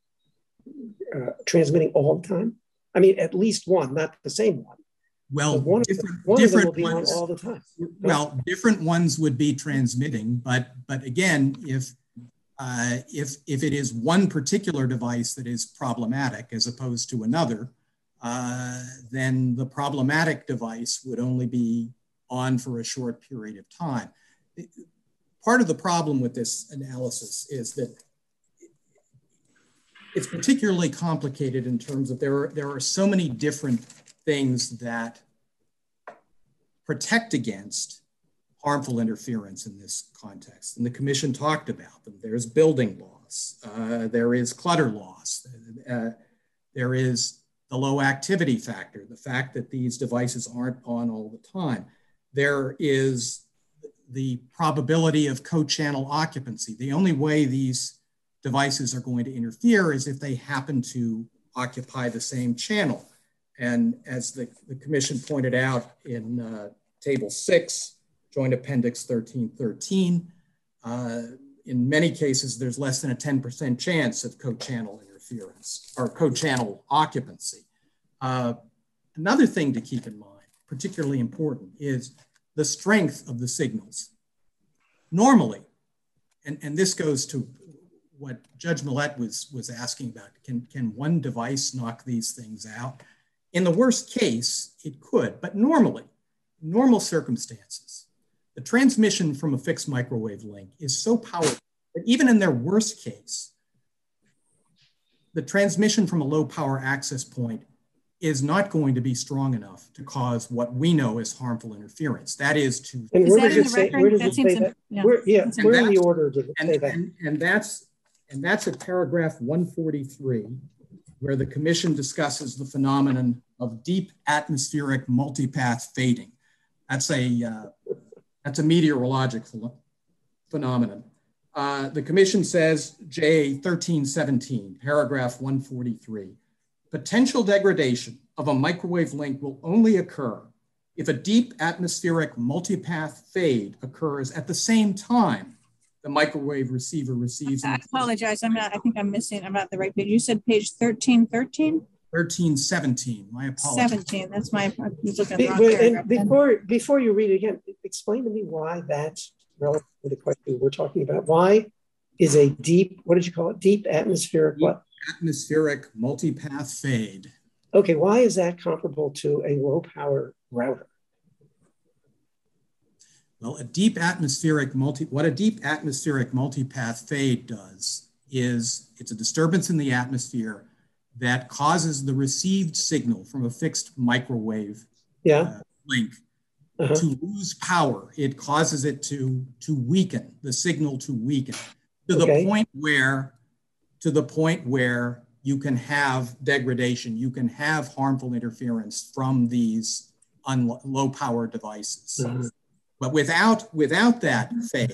Uh, transmitting all the time? I mean, at least one, not the same one. Well, one different, of them, one different of them will ones, be on all the time. Well, different ones would be transmitting, but but again, if uh, if if it is one particular device that is problematic as opposed to another, uh, then the problematic device would only be on for a short period of time. Part of the problem with this analysis is that it's particularly complicated in terms of there are, there are so many different things that protect against harmful interference in this context. And the commission talked about them. There's building loss, uh, there is clutter loss, uh, there is the low activity factor, the fact that these devices aren't on all the time. There is the probability of co-channel occupancy. The only way these devices are going to interfere is if they happen to occupy the same channel. And as the, the commission pointed out in uh, table six, Joint Appendix thirteen thirteen, uh, in many cases, there's less than a ten percent chance of co-channel interference or co-channel occupancy. Uh, another thing to keep in mind, particularly important, is the strength of the signals. Normally, and, and this goes to what Judge Millett was, was asking about, can, can one device knock these things out? In the worst case, it could, but normally, normal circumstances, the transmission from a fixed microwave link is so powerful that even in their worst case, the transmission from a low power access point is not going to be strong enough to cause what we know as harmful interference. That is to- And where does it say, where does it say that? Yeah, where, yeah, where in the order does it and, say that? And, and, that's, and that's at paragraph one forty-three, where the commission discusses the phenomenon of deep atmospheric multipath fading. That's a, uh, that's a meteorologic ph phenomenon. Uh, the commission says, J thirteen seventeen, paragraph one forty-three, potential degradation of a microwave link will only occur if a deep atmospheric multipath fade occurs at the same time the microwave receiver receives. I apologize, I'm not, I think I'm missing, I'm not the right page. You said page thirteen thirteen? thirteen seventeen, my apologies. seventeen, that's my, I was looking at the Be, wrong but, paragraph. and before, before you read it again, explain to me why that's relevant to the question we're talking about. Why is a deep, what did you call it? Deep atmospheric what? Atmospheric multipath fade. Okay, why is that comparable to a low power router? Well, a deep atmospheric multi, what a deep atmospheric multipath fade does is it's a disturbance in the atmosphere that causes the received signal from a fixed microwave yeah. uh, link uh-huh. to lose power. It causes it to, to weaken, the signal to weaken to okay. the point where, to the point where you can have degradation, you can have harmful interference from these low power devices. Uh-huh. But without, without that fade,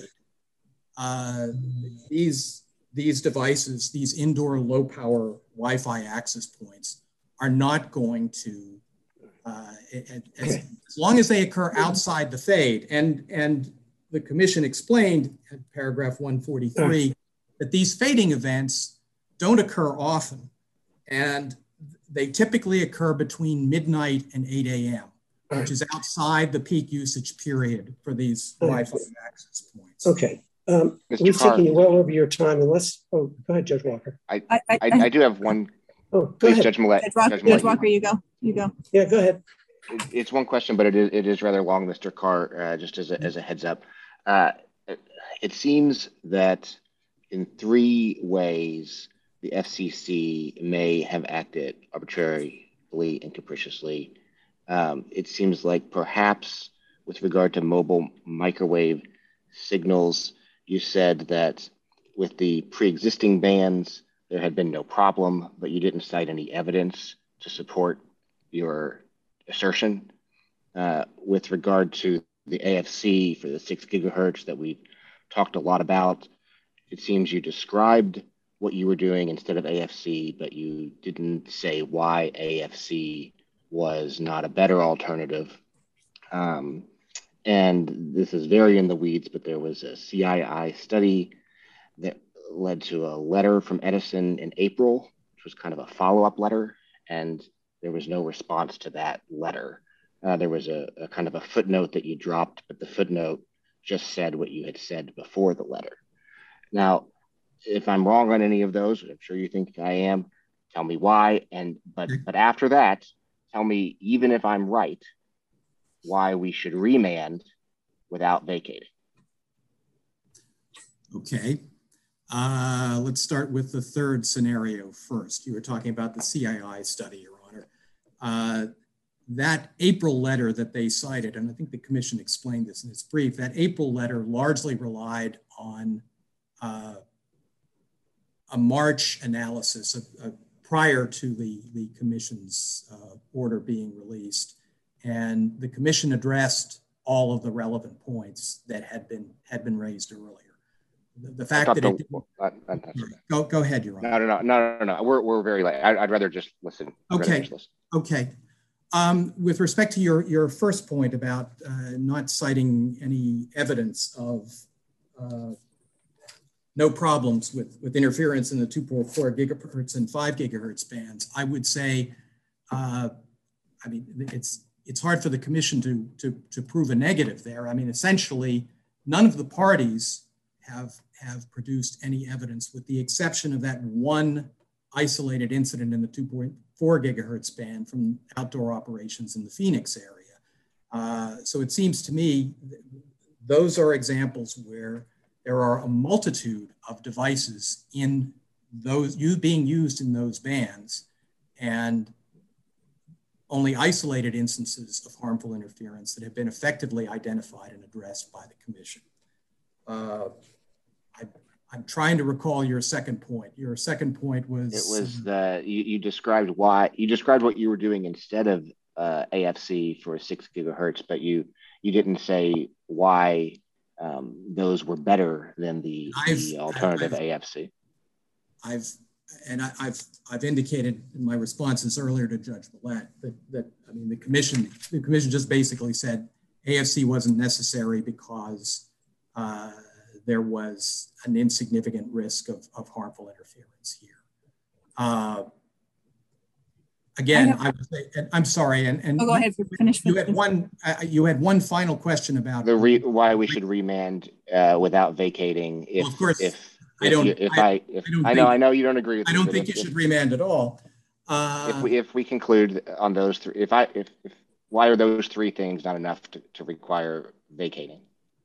uh, these, these devices, these indoor low power Wi-Fi access points are not going to, uh, as, as long as they occur outside the fade. And, and the commission explained in paragraph one forty-three that these fading events don't occur often. And they typically occur between midnight and eight A M, which is outside the peak usage period for these Wi-Fi access points. Okay. Um, we've taken you well over your time, and let's, oh, go ahead, Judge Walker. I, I, I, I do have one. Oh, go Please, ahead. Judge Millett. Judge, Walker, Judge, Judge Millett, Walker, you go. You go. Yeah, go ahead. It, it's one question, but it is, it is rather long, Mister Carr, uh, just as a, as a heads up. Uh, it, it seems that in three ways, the F C C may have acted arbitrarily and capriciously. Um, it seems like perhaps with regard to mobile microwave signals, you said that with the pre-existing bans, there had been no problem, but you didn't cite any evidence to support your assertion. Uh, with regard to the A F C for the six gigahertz that we've talked a lot about, it seems you described what you were doing instead of A F C, but you didn't say why A F C was not a better alternative. Um, and this is very in the weeds, but there was a C I I study that led to a letter from Edison in April, which was kind of a follow-up letter, and there was no response to that letter. Uh, there was a, a kind of a footnote that you dropped, but the footnote just said what you had said before the letter. Now, if I'm wrong on any of those, I'm sure you think I am, tell me why. And but but after that, tell me, even if I'm right, why we should remand without vacating. Okay. Uh, let's start with the third scenario first. You were talking about the C I I study, Your Honor. Uh, that April letter that they cited, and I think the commission explained this in its brief, that April letter largely relied on uh, a March analysis of, of prior to the, the commission's uh, order being released. And the commission addressed all of the relevant points that had been had been raised earlier. The, the fact that the, it didn't, I, I, go go ahead, Your Honor. No, no, no, no, no, no. We're we're very late. I, I'd rather just listen. I'd Okay. Just listen. Okay. Um, with respect to your your first point about uh, not citing any evidence of uh, no problems with with interference in the two point four gigahertz and five gigahertz bands, I would say, uh, I mean, it's it's hard for the commission to, to, to prove a negative there. I mean, essentially, none of the parties have, have produced any evidence with the exception of that one isolated incident in the two point four gigahertz band from outdoor operations in the Phoenix area. Uh, so it seems to me those are examples where there are a multitude of devices in those you being used in those bands, and only isolated instances of harmful interference that have been effectively identified and addressed by the commission. Uh, I, I'm trying to recall your second point. Your second point was it was the you, you described why you described what you were doing instead of uh, A F C for six gigahertz, but you you didn't say why um, those were better than the, the alternative I've, A F C. I've and I, I've I've indicated in my responses earlier to Judge Millett that that I mean the commission the commission just basically said A F C wasn't necessary because uh, there was an insignificant risk of, of harmful interference here. Uh, again, I, I would say, and I'm sorry, and, and oh, go ahead. Finish. You had one. Uh, you had one final question about the re, why we should remand uh, without vacating. If, well, of course, if, I don't. If, if I, I, if, I, I know, think, I know you don't agree with. I me, don't think if, you should remand at all. Uh, if we if we conclude on those three, if I if, if why are those three things not enough to, to require vacating?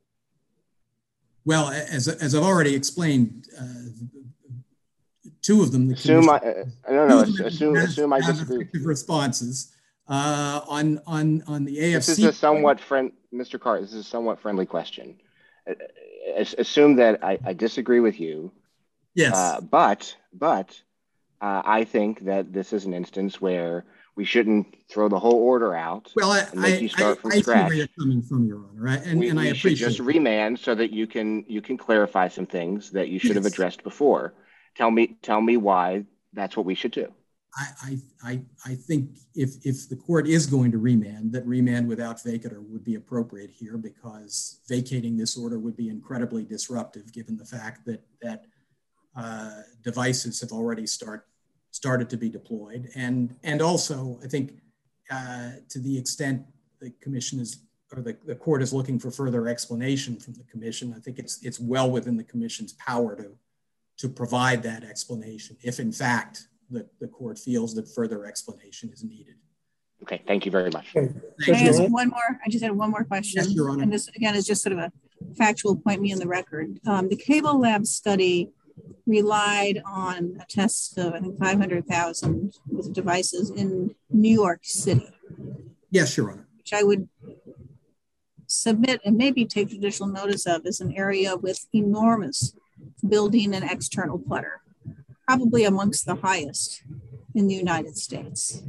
Well, as as I've already explained, uh, two of them. The assume I uh, no no assume has, assume I disagree. Responses uh, on on on the A F C. This is a somewhat friend, Mister Carr. This is a somewhat friendly question. Assume that I, I disagree with you. Yes. Uh, but but uh, I think that this is an instance where we shouldn't throw the whole order out. Well, I and make I, you start I, from I scratch. see where you're coming from, Your Honor, right? and we, and I we appreciate should just it. remand so that you can you can clarify some things that you should yes. have addressed before. Tell me tell me why that's what we should do. I, I, I think if, if the court is going to remand, that remand without vacater would be appropriate here, because vacating this order would be incredibly disruptive given the fact that, that uh, devices have already start, started to be deployed. And, and also, I think uh, to the extent the commission is, or the, the court is looking for further explanation from the commission, I think it's, it's well within the commission's power to, to provide that explanation if in fact the, the court feels that further explanation is needed. Okay, thank you very much. Can I ask one more? I just had one more question. Yes, Your Honor. And this, again, is just sort of a factual point me in the record. Um, the Cable Lab study relied on a test of, I think, five hundred thousand with devices in New York City. Yes, Your Honor. Which I would submit and maybe take judicial notice of as an area with enormous building and external clutter, probably amongst the highest in the United States.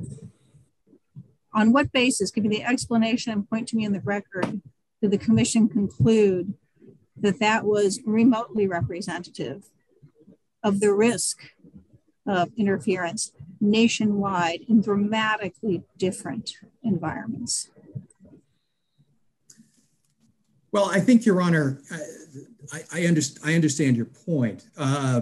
On what basis, give me the explanation and point to me in the record, did the commission conclude that that was remotely representative of the risk of interference nationwide in dramatically different environments? Well, I think, Your Honor, uh, I, I, underst I understand your point. Uh,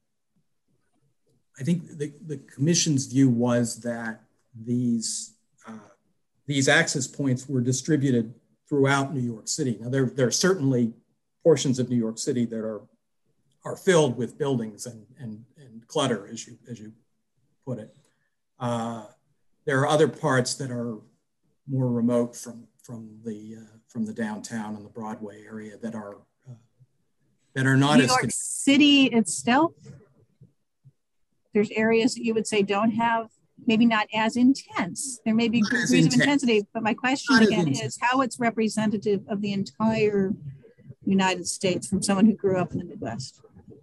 I think the, the commission's view was that these, uh, these access points were distributed throughout New York City. Now, there, there are certainly portions of New York City that are, are filled with buildings and, and, and clutter, as you, as you put it. Uh, there are other parts that are more remote from, from, the, uh, from the downtown and the Broadway area that are, uh, that are not New as- York City itself? There's areas that you would say don't have maybe not as intense. There may be Not as degrees of intense. intensity, but my question Not as again intense. is how it's representative of the entire United States from someone who grew up in the Midwest.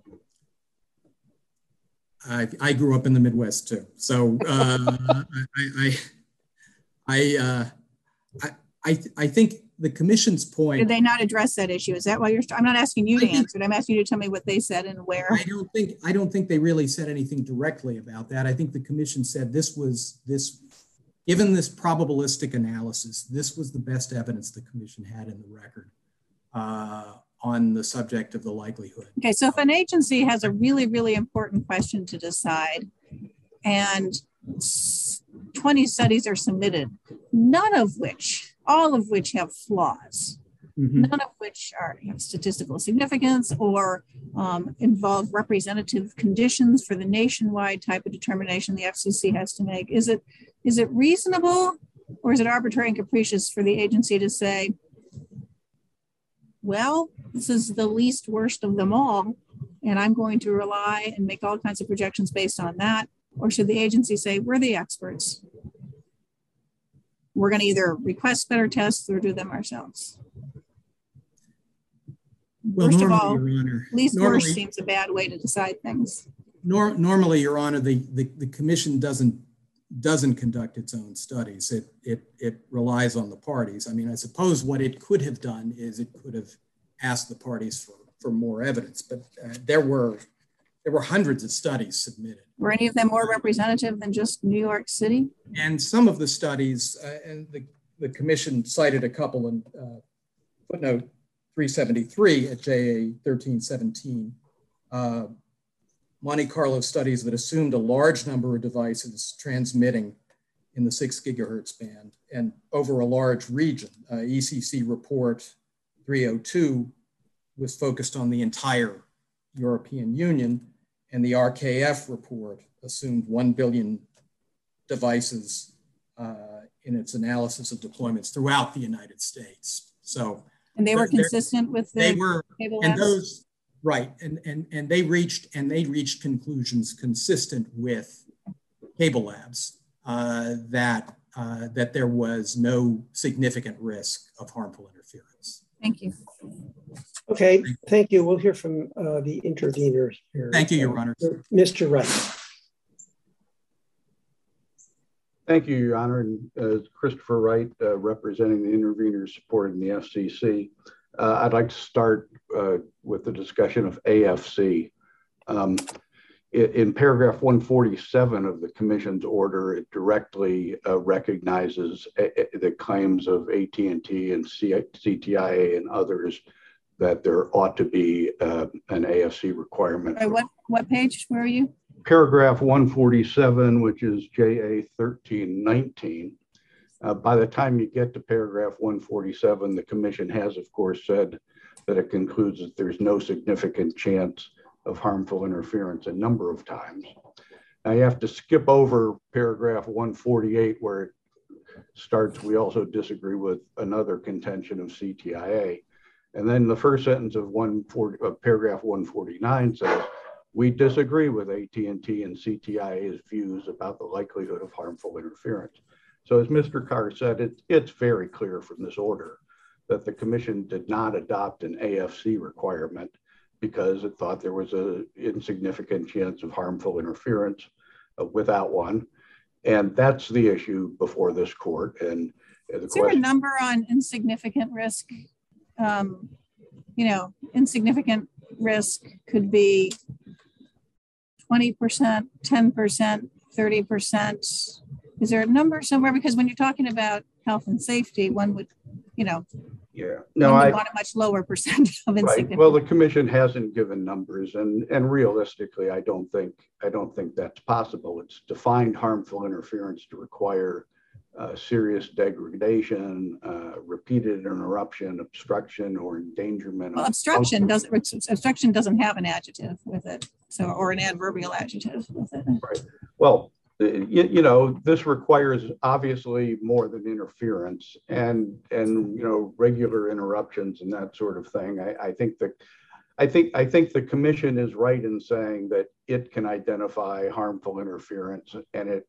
I, I grew up in the Midwest too, so uh, I I I, uh, I I I think the commission's point. Did they not address that issue? Is that why you're? I'm not asking you I to think, answer it. I'm asking you to tell me what they said and where. I don't think I don't think they really said anything directly about that. I think the commission said this was this, given this probabilistic analysis, this was the best evidence the commission had in the record uh, on the subject of the likelihood. Okay, so if an agency has a really, really important question to decide and twenty studies are submitted, none of which, all of which have flaws, mm-hmm. none of which are have statistical significance or um, involve representative conditions for the nationwide type of determination the F C C has to make. Is it, is it reasonable or is it arbitrary and capricious for the agency to say, well, this is the least worst of them all, and I'm going to rely and make all kinds of projections based on that? Or should the agency say, we're the experts? We're going to either request better tests or do them ourselves. Well, First normally, of all, Your Honor, least normally, worst seems a bad way to decide things. Nor, normally, Your Honor, the, the, the commission doesn't doesn't conduct its own studies. It, it, it relies on the parties. I mean, I suppose what it could have done is it could have asked the parties for, for more evidence, but uh, there were there were hundreds of studies submitted. Were any of them more representative than just New York City? And some of the studies, uh, and the, the commission cited a couple in uh, footnote three seventy-three at J A thirteen seventeen, uh, Monte Carlo studies that assumed a large number of devices transmitting in the six gigahertz band and over a large region. Uh, E C C report three oh two was focused on the entire European Union, and the R K F report assumed one billion devices uh, in its analysis of deployments throughout the United States. So, and they were consistent with the they were, cable and labs? those, right, and, and, and they reached and they reached conclusions consistent with Cable Labs uh, that, uh, that there was no significant risk of harmful interference. Thank you. Okay, thank you. We'll hear from uh, the interveners here. Thank you, Your Honor. Uh, Mister Wright. Thank you, Your Honor. And uh, Christopher Wright, uh, representing the interveners supporting the F C C. Uh, I'd like to start uh, with the discussion of A F C. Um, in paragraph one forty-seven of the commission's order, it directly uh, recognizes a, a, the claims of A T and T and C T I A and others that there ought to be uh, an A F C requirement. Right, what, what page, where are you? Paragraph one forty-seven, which is J A thirteen nineteen. Uh, by the time you get to paragraph one forty-seven, the commission has, of course, said that it concludes that there's no significant chance of harmful interference a number of times. Now you have to skip over paragraph one forty-eight where it starts, we also disagree with another contention of C T I A. And then the first sentence of, one forty, of paragraph one forty-nine says, we disagree with A T and T and C T I A's views about the likelihood of harmful interference. So as Mister Carr said, it, it's very clear from this order that the commission did not adopt an A F C requirement because it thought there was an insignificant chance of harmful interference uh, without one. And that's the issue before this court. And uh, the Is there a number on insignificant risk? Um, you know, insignificant risk could be twenty percent, ten percent, thirty percent. Is there a number somewhere? Because when you're talking about health and safety, one would, you know, yeah, no, I I want a much lower percent of insignificant. Right. Well, the commission hasn't given numbers, and and realistically, I don't think I don't think that's possible. It's defined harmful interference to require uh, serious degradation, uh, repeated interruption, obstruction, or endangerment. Well, of obstruction doesn't obstruction doesn't have an adjective with it, so or an adverbial adjective with it. Right. Well, you, you know, this requires obviously more than interference and and you know regular interruptions and that sort of thing. I, I think that I think I think the commission is right in saying that it can identify harmful interference, and it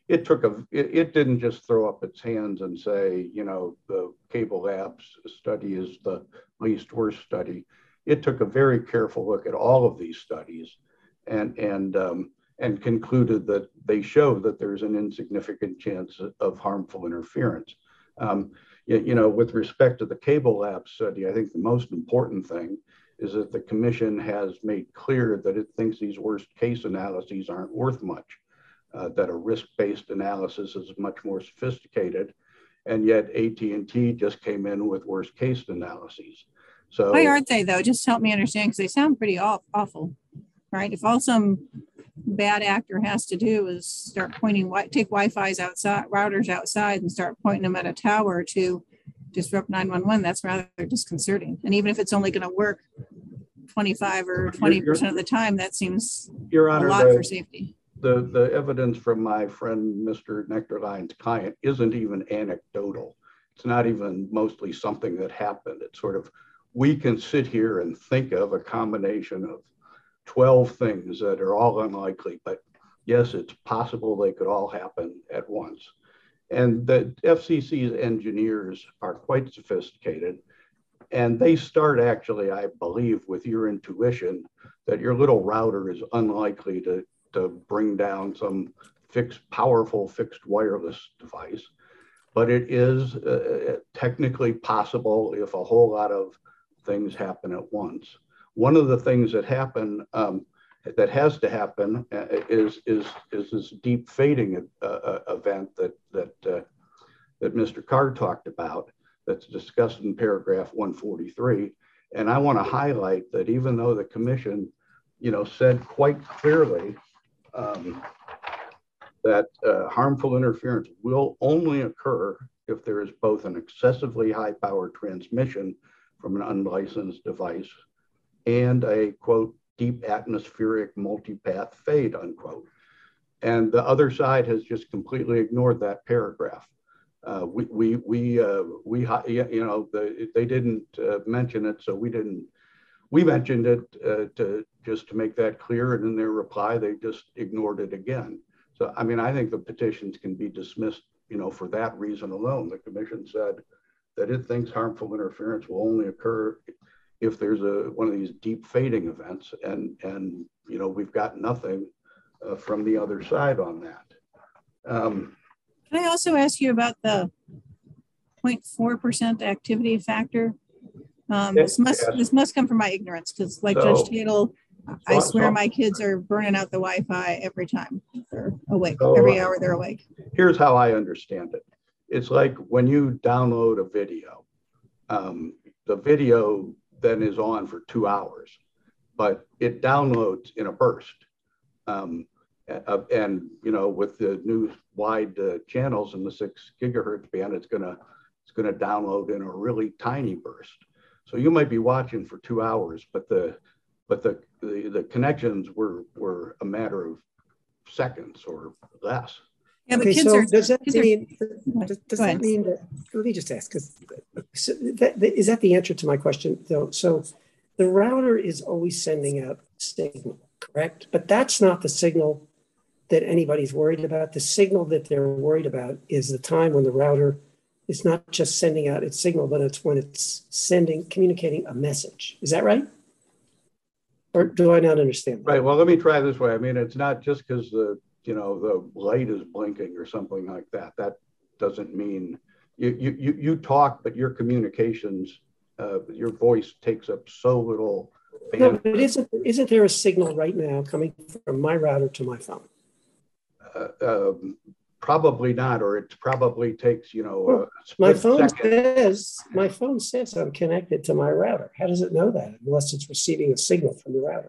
it took a, it, it didn't just throw up its hands and say, you know, the Cable Labs study is the least worst study. It took a very careful look at all of these studies and, and, um, and concluded that they show that there's an insignificant chance of harmful interference. Um, you, you know, with respect to the Cable Labs study, I think the most important thing is that the commission has made clear that it thinks these worst case analyses aren't worth much, uh, that a risk-based analysis is much more sophisticated, and yet A T and T just came in with worst case analyses. So why aren't they though? Just help me understand, because they sound pretty off, awful, right? If all some bad actor has to do is start pointing, take Wi-Fi's outside, routers outside, and start pointing them at a tower to disrupt nine one one, that's rather disconcerting. And even if it's only going to work twenty-five or twenty percent of the time, that seems Your Honor, a lot the, for safety. The, the evidence from my friend, Mister Nectarline's client, isn't even anecdotal. It's not even mostly something that happened. It's sort of, we can sit here and think of a combination of twelve things that are all unlikely, but yes, it's possible they could all happen at once. And the F C C's engineers are quite sophisticated, and they start actually, I believe, with your intuition that your little router is unlikely to, to bring down some fixed, powerful fixed wireless device, but it is uh, technically possible if a whole lot of things happen at once. One of the things that happen, um, that has to happen uh, is, is, is this deep fading uh, uh, event that, that, uh, that Mister Carr talked about, that's discussed in paragraph one forty-three. And I want to highlight that even though the commission, you know, said quite clearly um, that uh, harmful interference will only occur if there is both an excessively high power transmission from an unlicensed device and a, quote, deep atmospheric multipath fade, unquote. And the other side has just completely ignored that paragraph. Uh, we, we, we, uh, we, you know, the, they didn't uh, mention it, so we didn't, we mentioned it uh, to just to make that clear, and in their reply, they just ignored it again. So, I mean, I think the petitions can be dismissed, you know, for that reason alone. The commission said that it thinks harmful interference will only occur if there's a one of these deep fading events, and and you know we've got nothing uh, from the other side on that. Um, Can I also ask you about the zero point four percent activity factor? Um, this must yes. this must come from my ignorance, because like so, Judge Tatel, I so, swear so, my kids are burning out the Wi-Fi every time they're awake, so, every hour they're awake. Here's how I understand it. It's like when you download a video, um, the video then is on for two hours, but it downloads in a burst. Um, uh, and, you know, with the new wide uh, channels in the six gigahertz band, it's gonna, it's gonna download in a really tiny burst. So you might be watching for two hours, but the, but the, the, the connections were, were a matter of seconds or less. Yeah, but okay, kids so are, does that mean, are, does, does that mean that, let me just ask, because so that, that, is that the answer to my question though? So the router is always sending out signal, correct? But that's not the signal that anybody's worried about. The signal that they're worried about is the time when the router is not just sending out its signal, but it's when it's sending, communicating a message. Is that right? Or do I not understand that? Right, well, let me try this way. I mean, it's not just because the you know, the light is blinking or something like that. That doesn't mean you you you talk, but your communications, uh, your voice takes up so little bandwidth. No, but isn't isn't there a signal right now coming from my router to my phone? Uh, um, probably not, or it probably takes you know. Well, my phone second. says my phone says I'm connected to my router. How does it know that unless it's receiving a signal from the router?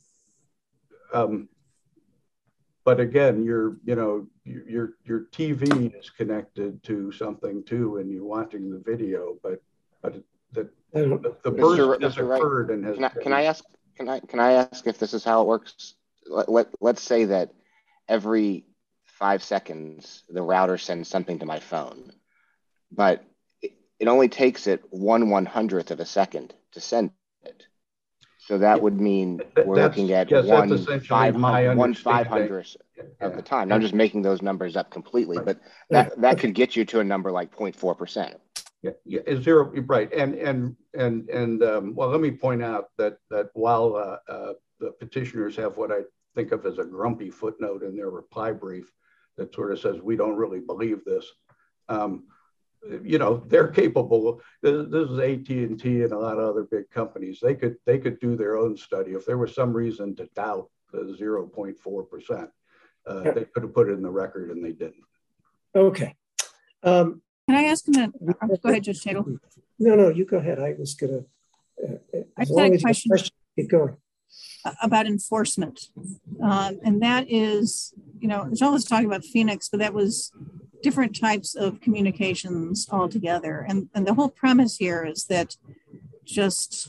Um, But again, your, you know, your your T V is connected to something too, and you're watching the video. But but the the, the burst has occurred and has. Can I, can I ask? Can I can I ask if this is how it works? Let, let let's say that every five seconds the router sends something to my phone, but it, it only takes it one one hundredth of a second to send it. So that would mean we're that's, looking at yes, one five, one five hundredth. of Yeah. the time. I'm just making those numbers up completely, right. But that, right. that okay. could get you to a number like zero point four percent. Yeah, yeah, zero, right. And, and, and, and um, well, let me point out that, that while uh, uh, the petitioners have what I think of as a grumpy footnote in their reply brief that sort of says, we don't really believe this. Um, you know, they're capable. This, this is A T and T and a lot of other big companies. They could, they could do their own study. If there was some reason to doubt the zero point four percent, uh, yeah. they could have put it in the record and they didn't. Okay. Um, Can I ask him that? Go ahead, Judge Tatel. No, no, you go ahead. I was going to, uh, as I long had a as question, question, keep going. About enforcement. Um, and that is, you know, there's all this talking about Phoenix, but that was different types of communications altogether. And, and the whole premise here is that just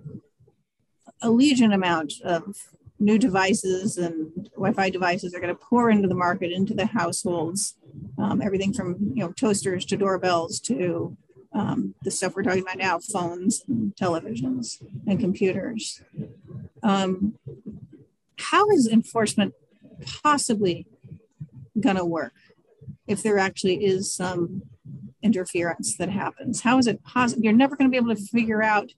a legion amount of new devices and Wi-Fi devices are going to pour into the market, into the households, um, everything from, you know, toasters to doorbells to um, the stuff we're talking about now, phones and televisions and computers. Um, how is enforcement possibly going to work if there actually is some interference that happens? How is it possible? You're never going to be able to figure out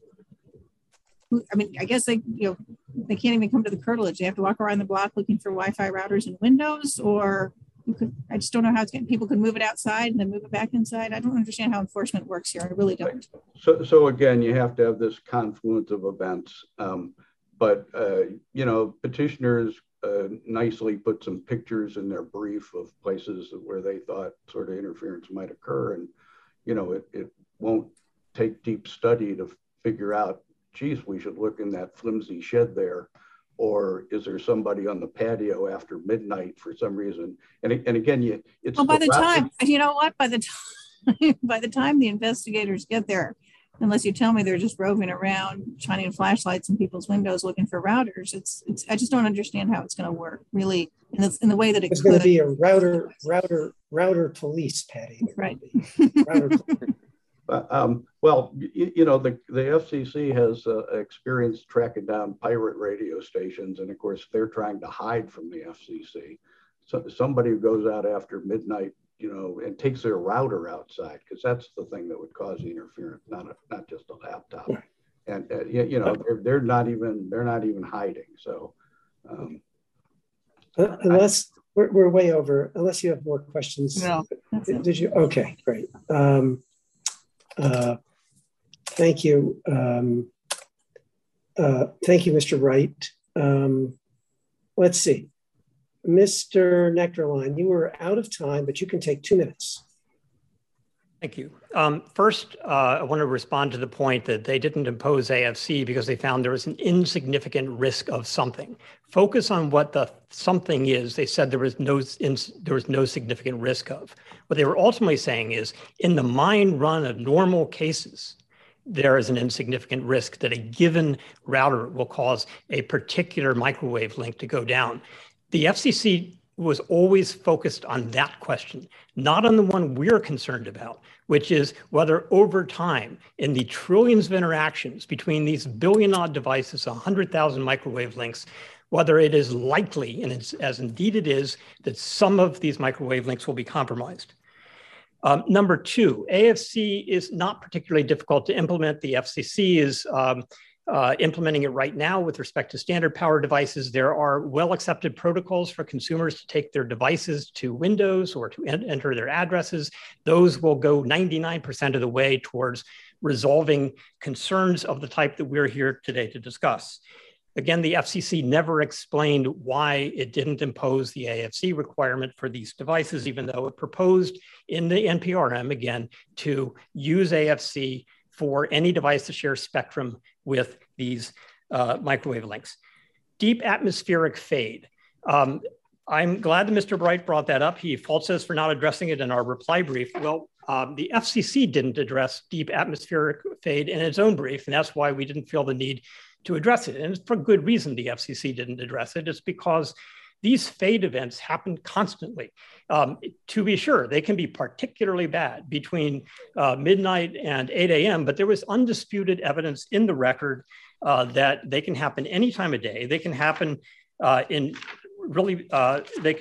who, I mean, I guess they, you know, they can't even come to the curtilage. They have to walk around the block looking for Wi-Fi routers and windows, or you could, I just don't know how it's going. People could move it outside and then move it back inside. I don't understand how enforcement works here. I really don't. So, so again, you have to have this confluence of events. Um, but, uh, you know, petitioners uh, nicely put some pictures in their brief of places where they thought sort of interference might occur. And, you know, it, it won't take deep study to figure out, geez, we should look in that flimsy shed there. Or is there somebody on the patio after midnight for some reason? And, and again, you, it's- Well, by the time, you know what, by the time, by the time the investigators get there, unless you tell me they're just roving around, shining flashlights in people's windows looking for routers, it's, it's, I just don't understand how it's going to work really in the, in the way that it it's could. going to be a router, router, router police, Patty. Right. Router Uh, um, well, you, you know, the, the F C C has uh, experience tracking down pirate radio stations. And of course, they're trying to hide from the F C C. So somebody who goes out after midnight, you know, and takes their router outside, because that's the thing that would cause the interference, not a, not just a laptop. And, uh, you, you know, they're, they're not even, they're not even hiding. So um, uh, unless I, we're, we're way over, unless you have more questions. No. Did, did you? Okay, great. Um, Uh, thank you. Um, uh, thank you, Mister Wright. Um, let's see. Mister Nectarline, you were out of time, but you can take two minutes. Thank you. Um, first, uh, I want to respond to the point that they didn't impose A F C because they found there was an insignificant risk of something. Focus on what the something is. They said there was no in, there was no significant risk of. What they were ultimately saying is, in the mine run of normal cases, there is an insignificant risk that a given router will cause a particular microwave link to go down. The F C C was always focused on that question, not on the one we're concerned about, which is whether over time, in the trillions of interactions between these billion odd devices, one hundred thousand microwave links, whether it is likely, and it's, as indeed it is, that some of these microwave links will be compromised. Um, number two, A F C is not particularly difficult to implement. The F C C is um, Uh, implementing it right now with respect to standard power devices. There are well-accepted protocols for consumers to take their devices to Windows or to en enter their addresses. Those will go ninety-nine percent of the way towards resolving concerns of the type that we're here today to discuss. Again, the F C C never explained why it didn't impose the A F C requirement for these devices, even though it proposed in the N P R M, again, to use A F C for any device to share spectrum with these uh, microwave links. Deep atmospheric fade. Um, I'm glad that Mister Bright brought that up. He faults us for not addressing it in our reply brief. Well, um, the F C C didn't address deep atmospheric fade in its own brief, and that's why we didn't feel the need to address it. And it's for good reason the F C C didn't address it. It's because these fade events happen constantly. Um, to be sure, they can be particularly bad between uh, midnight and eight A M, but there was undisputed evidence in the record uh, that they can happen any time of day. They can happen uh, in really, uh, they can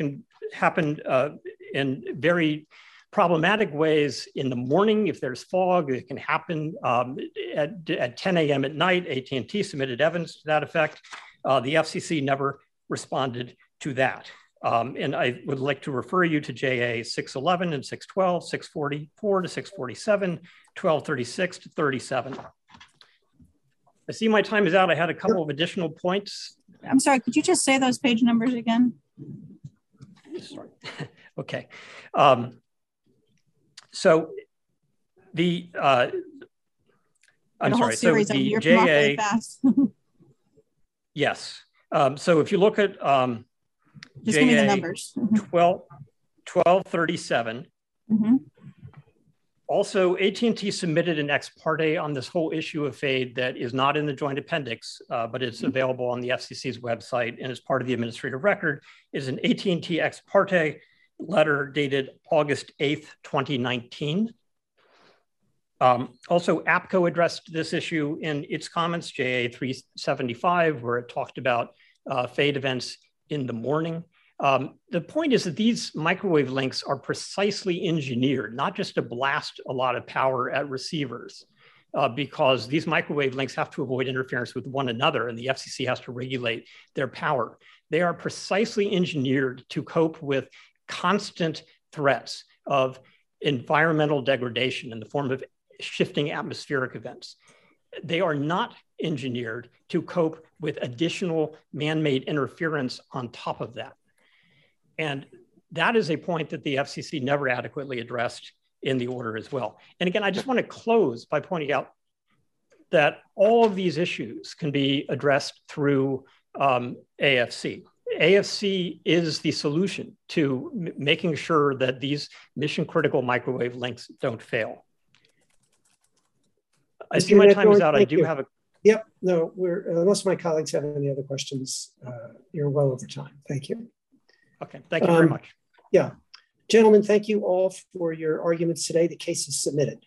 happen uh, in very problematic ways in the morning. If there's fog, it can happen um, at, at ten a m at night. A T and T submitted evidence to that effect. Uh, the F C C never responded to that. Um, and I would like to refer you to J A six eleven and six twelve, six forty-four to six forty-seven, twelve thirty-six to thirty-seven. I see my time is out. I had a couple of additional points. I'm sorry, could you just say those page numbers again? Sorry. Okay. Um, so the, uh, I'm sorry, so the J A, yes. Um, so if you look at um, Just give me the numbers. twelve, twelve thirty-seven. Mm-hmm. Also, A T and T submitted an ex parte on this whole issue of FADE that is not in the joint appendix, uh, but it's available on the F C C's website and is part of the administrative record. It is an A T and T ex parte letter dated August eighth, twenty nineteen. Um, also, APCO addressed this issue in its comments, J A three seventy-five, where it talked about uh, FADE events in the morning. Um, the point is that these microwave links are precisely engineered, not just to blast a lot of power at receivers, uh, because these microwave links have to avoid interference with one another, and the F C C has to regulate their power. They are precisely engineered to cope with constant threats of environmental degradation in the form of shifting atmospheric events. They are not engineered to cope with additional man-made interference on top of that. And that is a point that the F C C never adequately addressed in the order as well. And again, I just want to close by pointing out that all of these issues can be addressed through um, A F C. A F C is the solution to m- making sure that these mission critical microwave links don't fail. I see my time is out. I do have a. Yep. No, we're, unless my colleagues have any other questions, uh, you're well over time. Thank you. Okay. Thank you very um, much. Yeah. Gentlemen, thank you all for your arguments today. The case is submitted.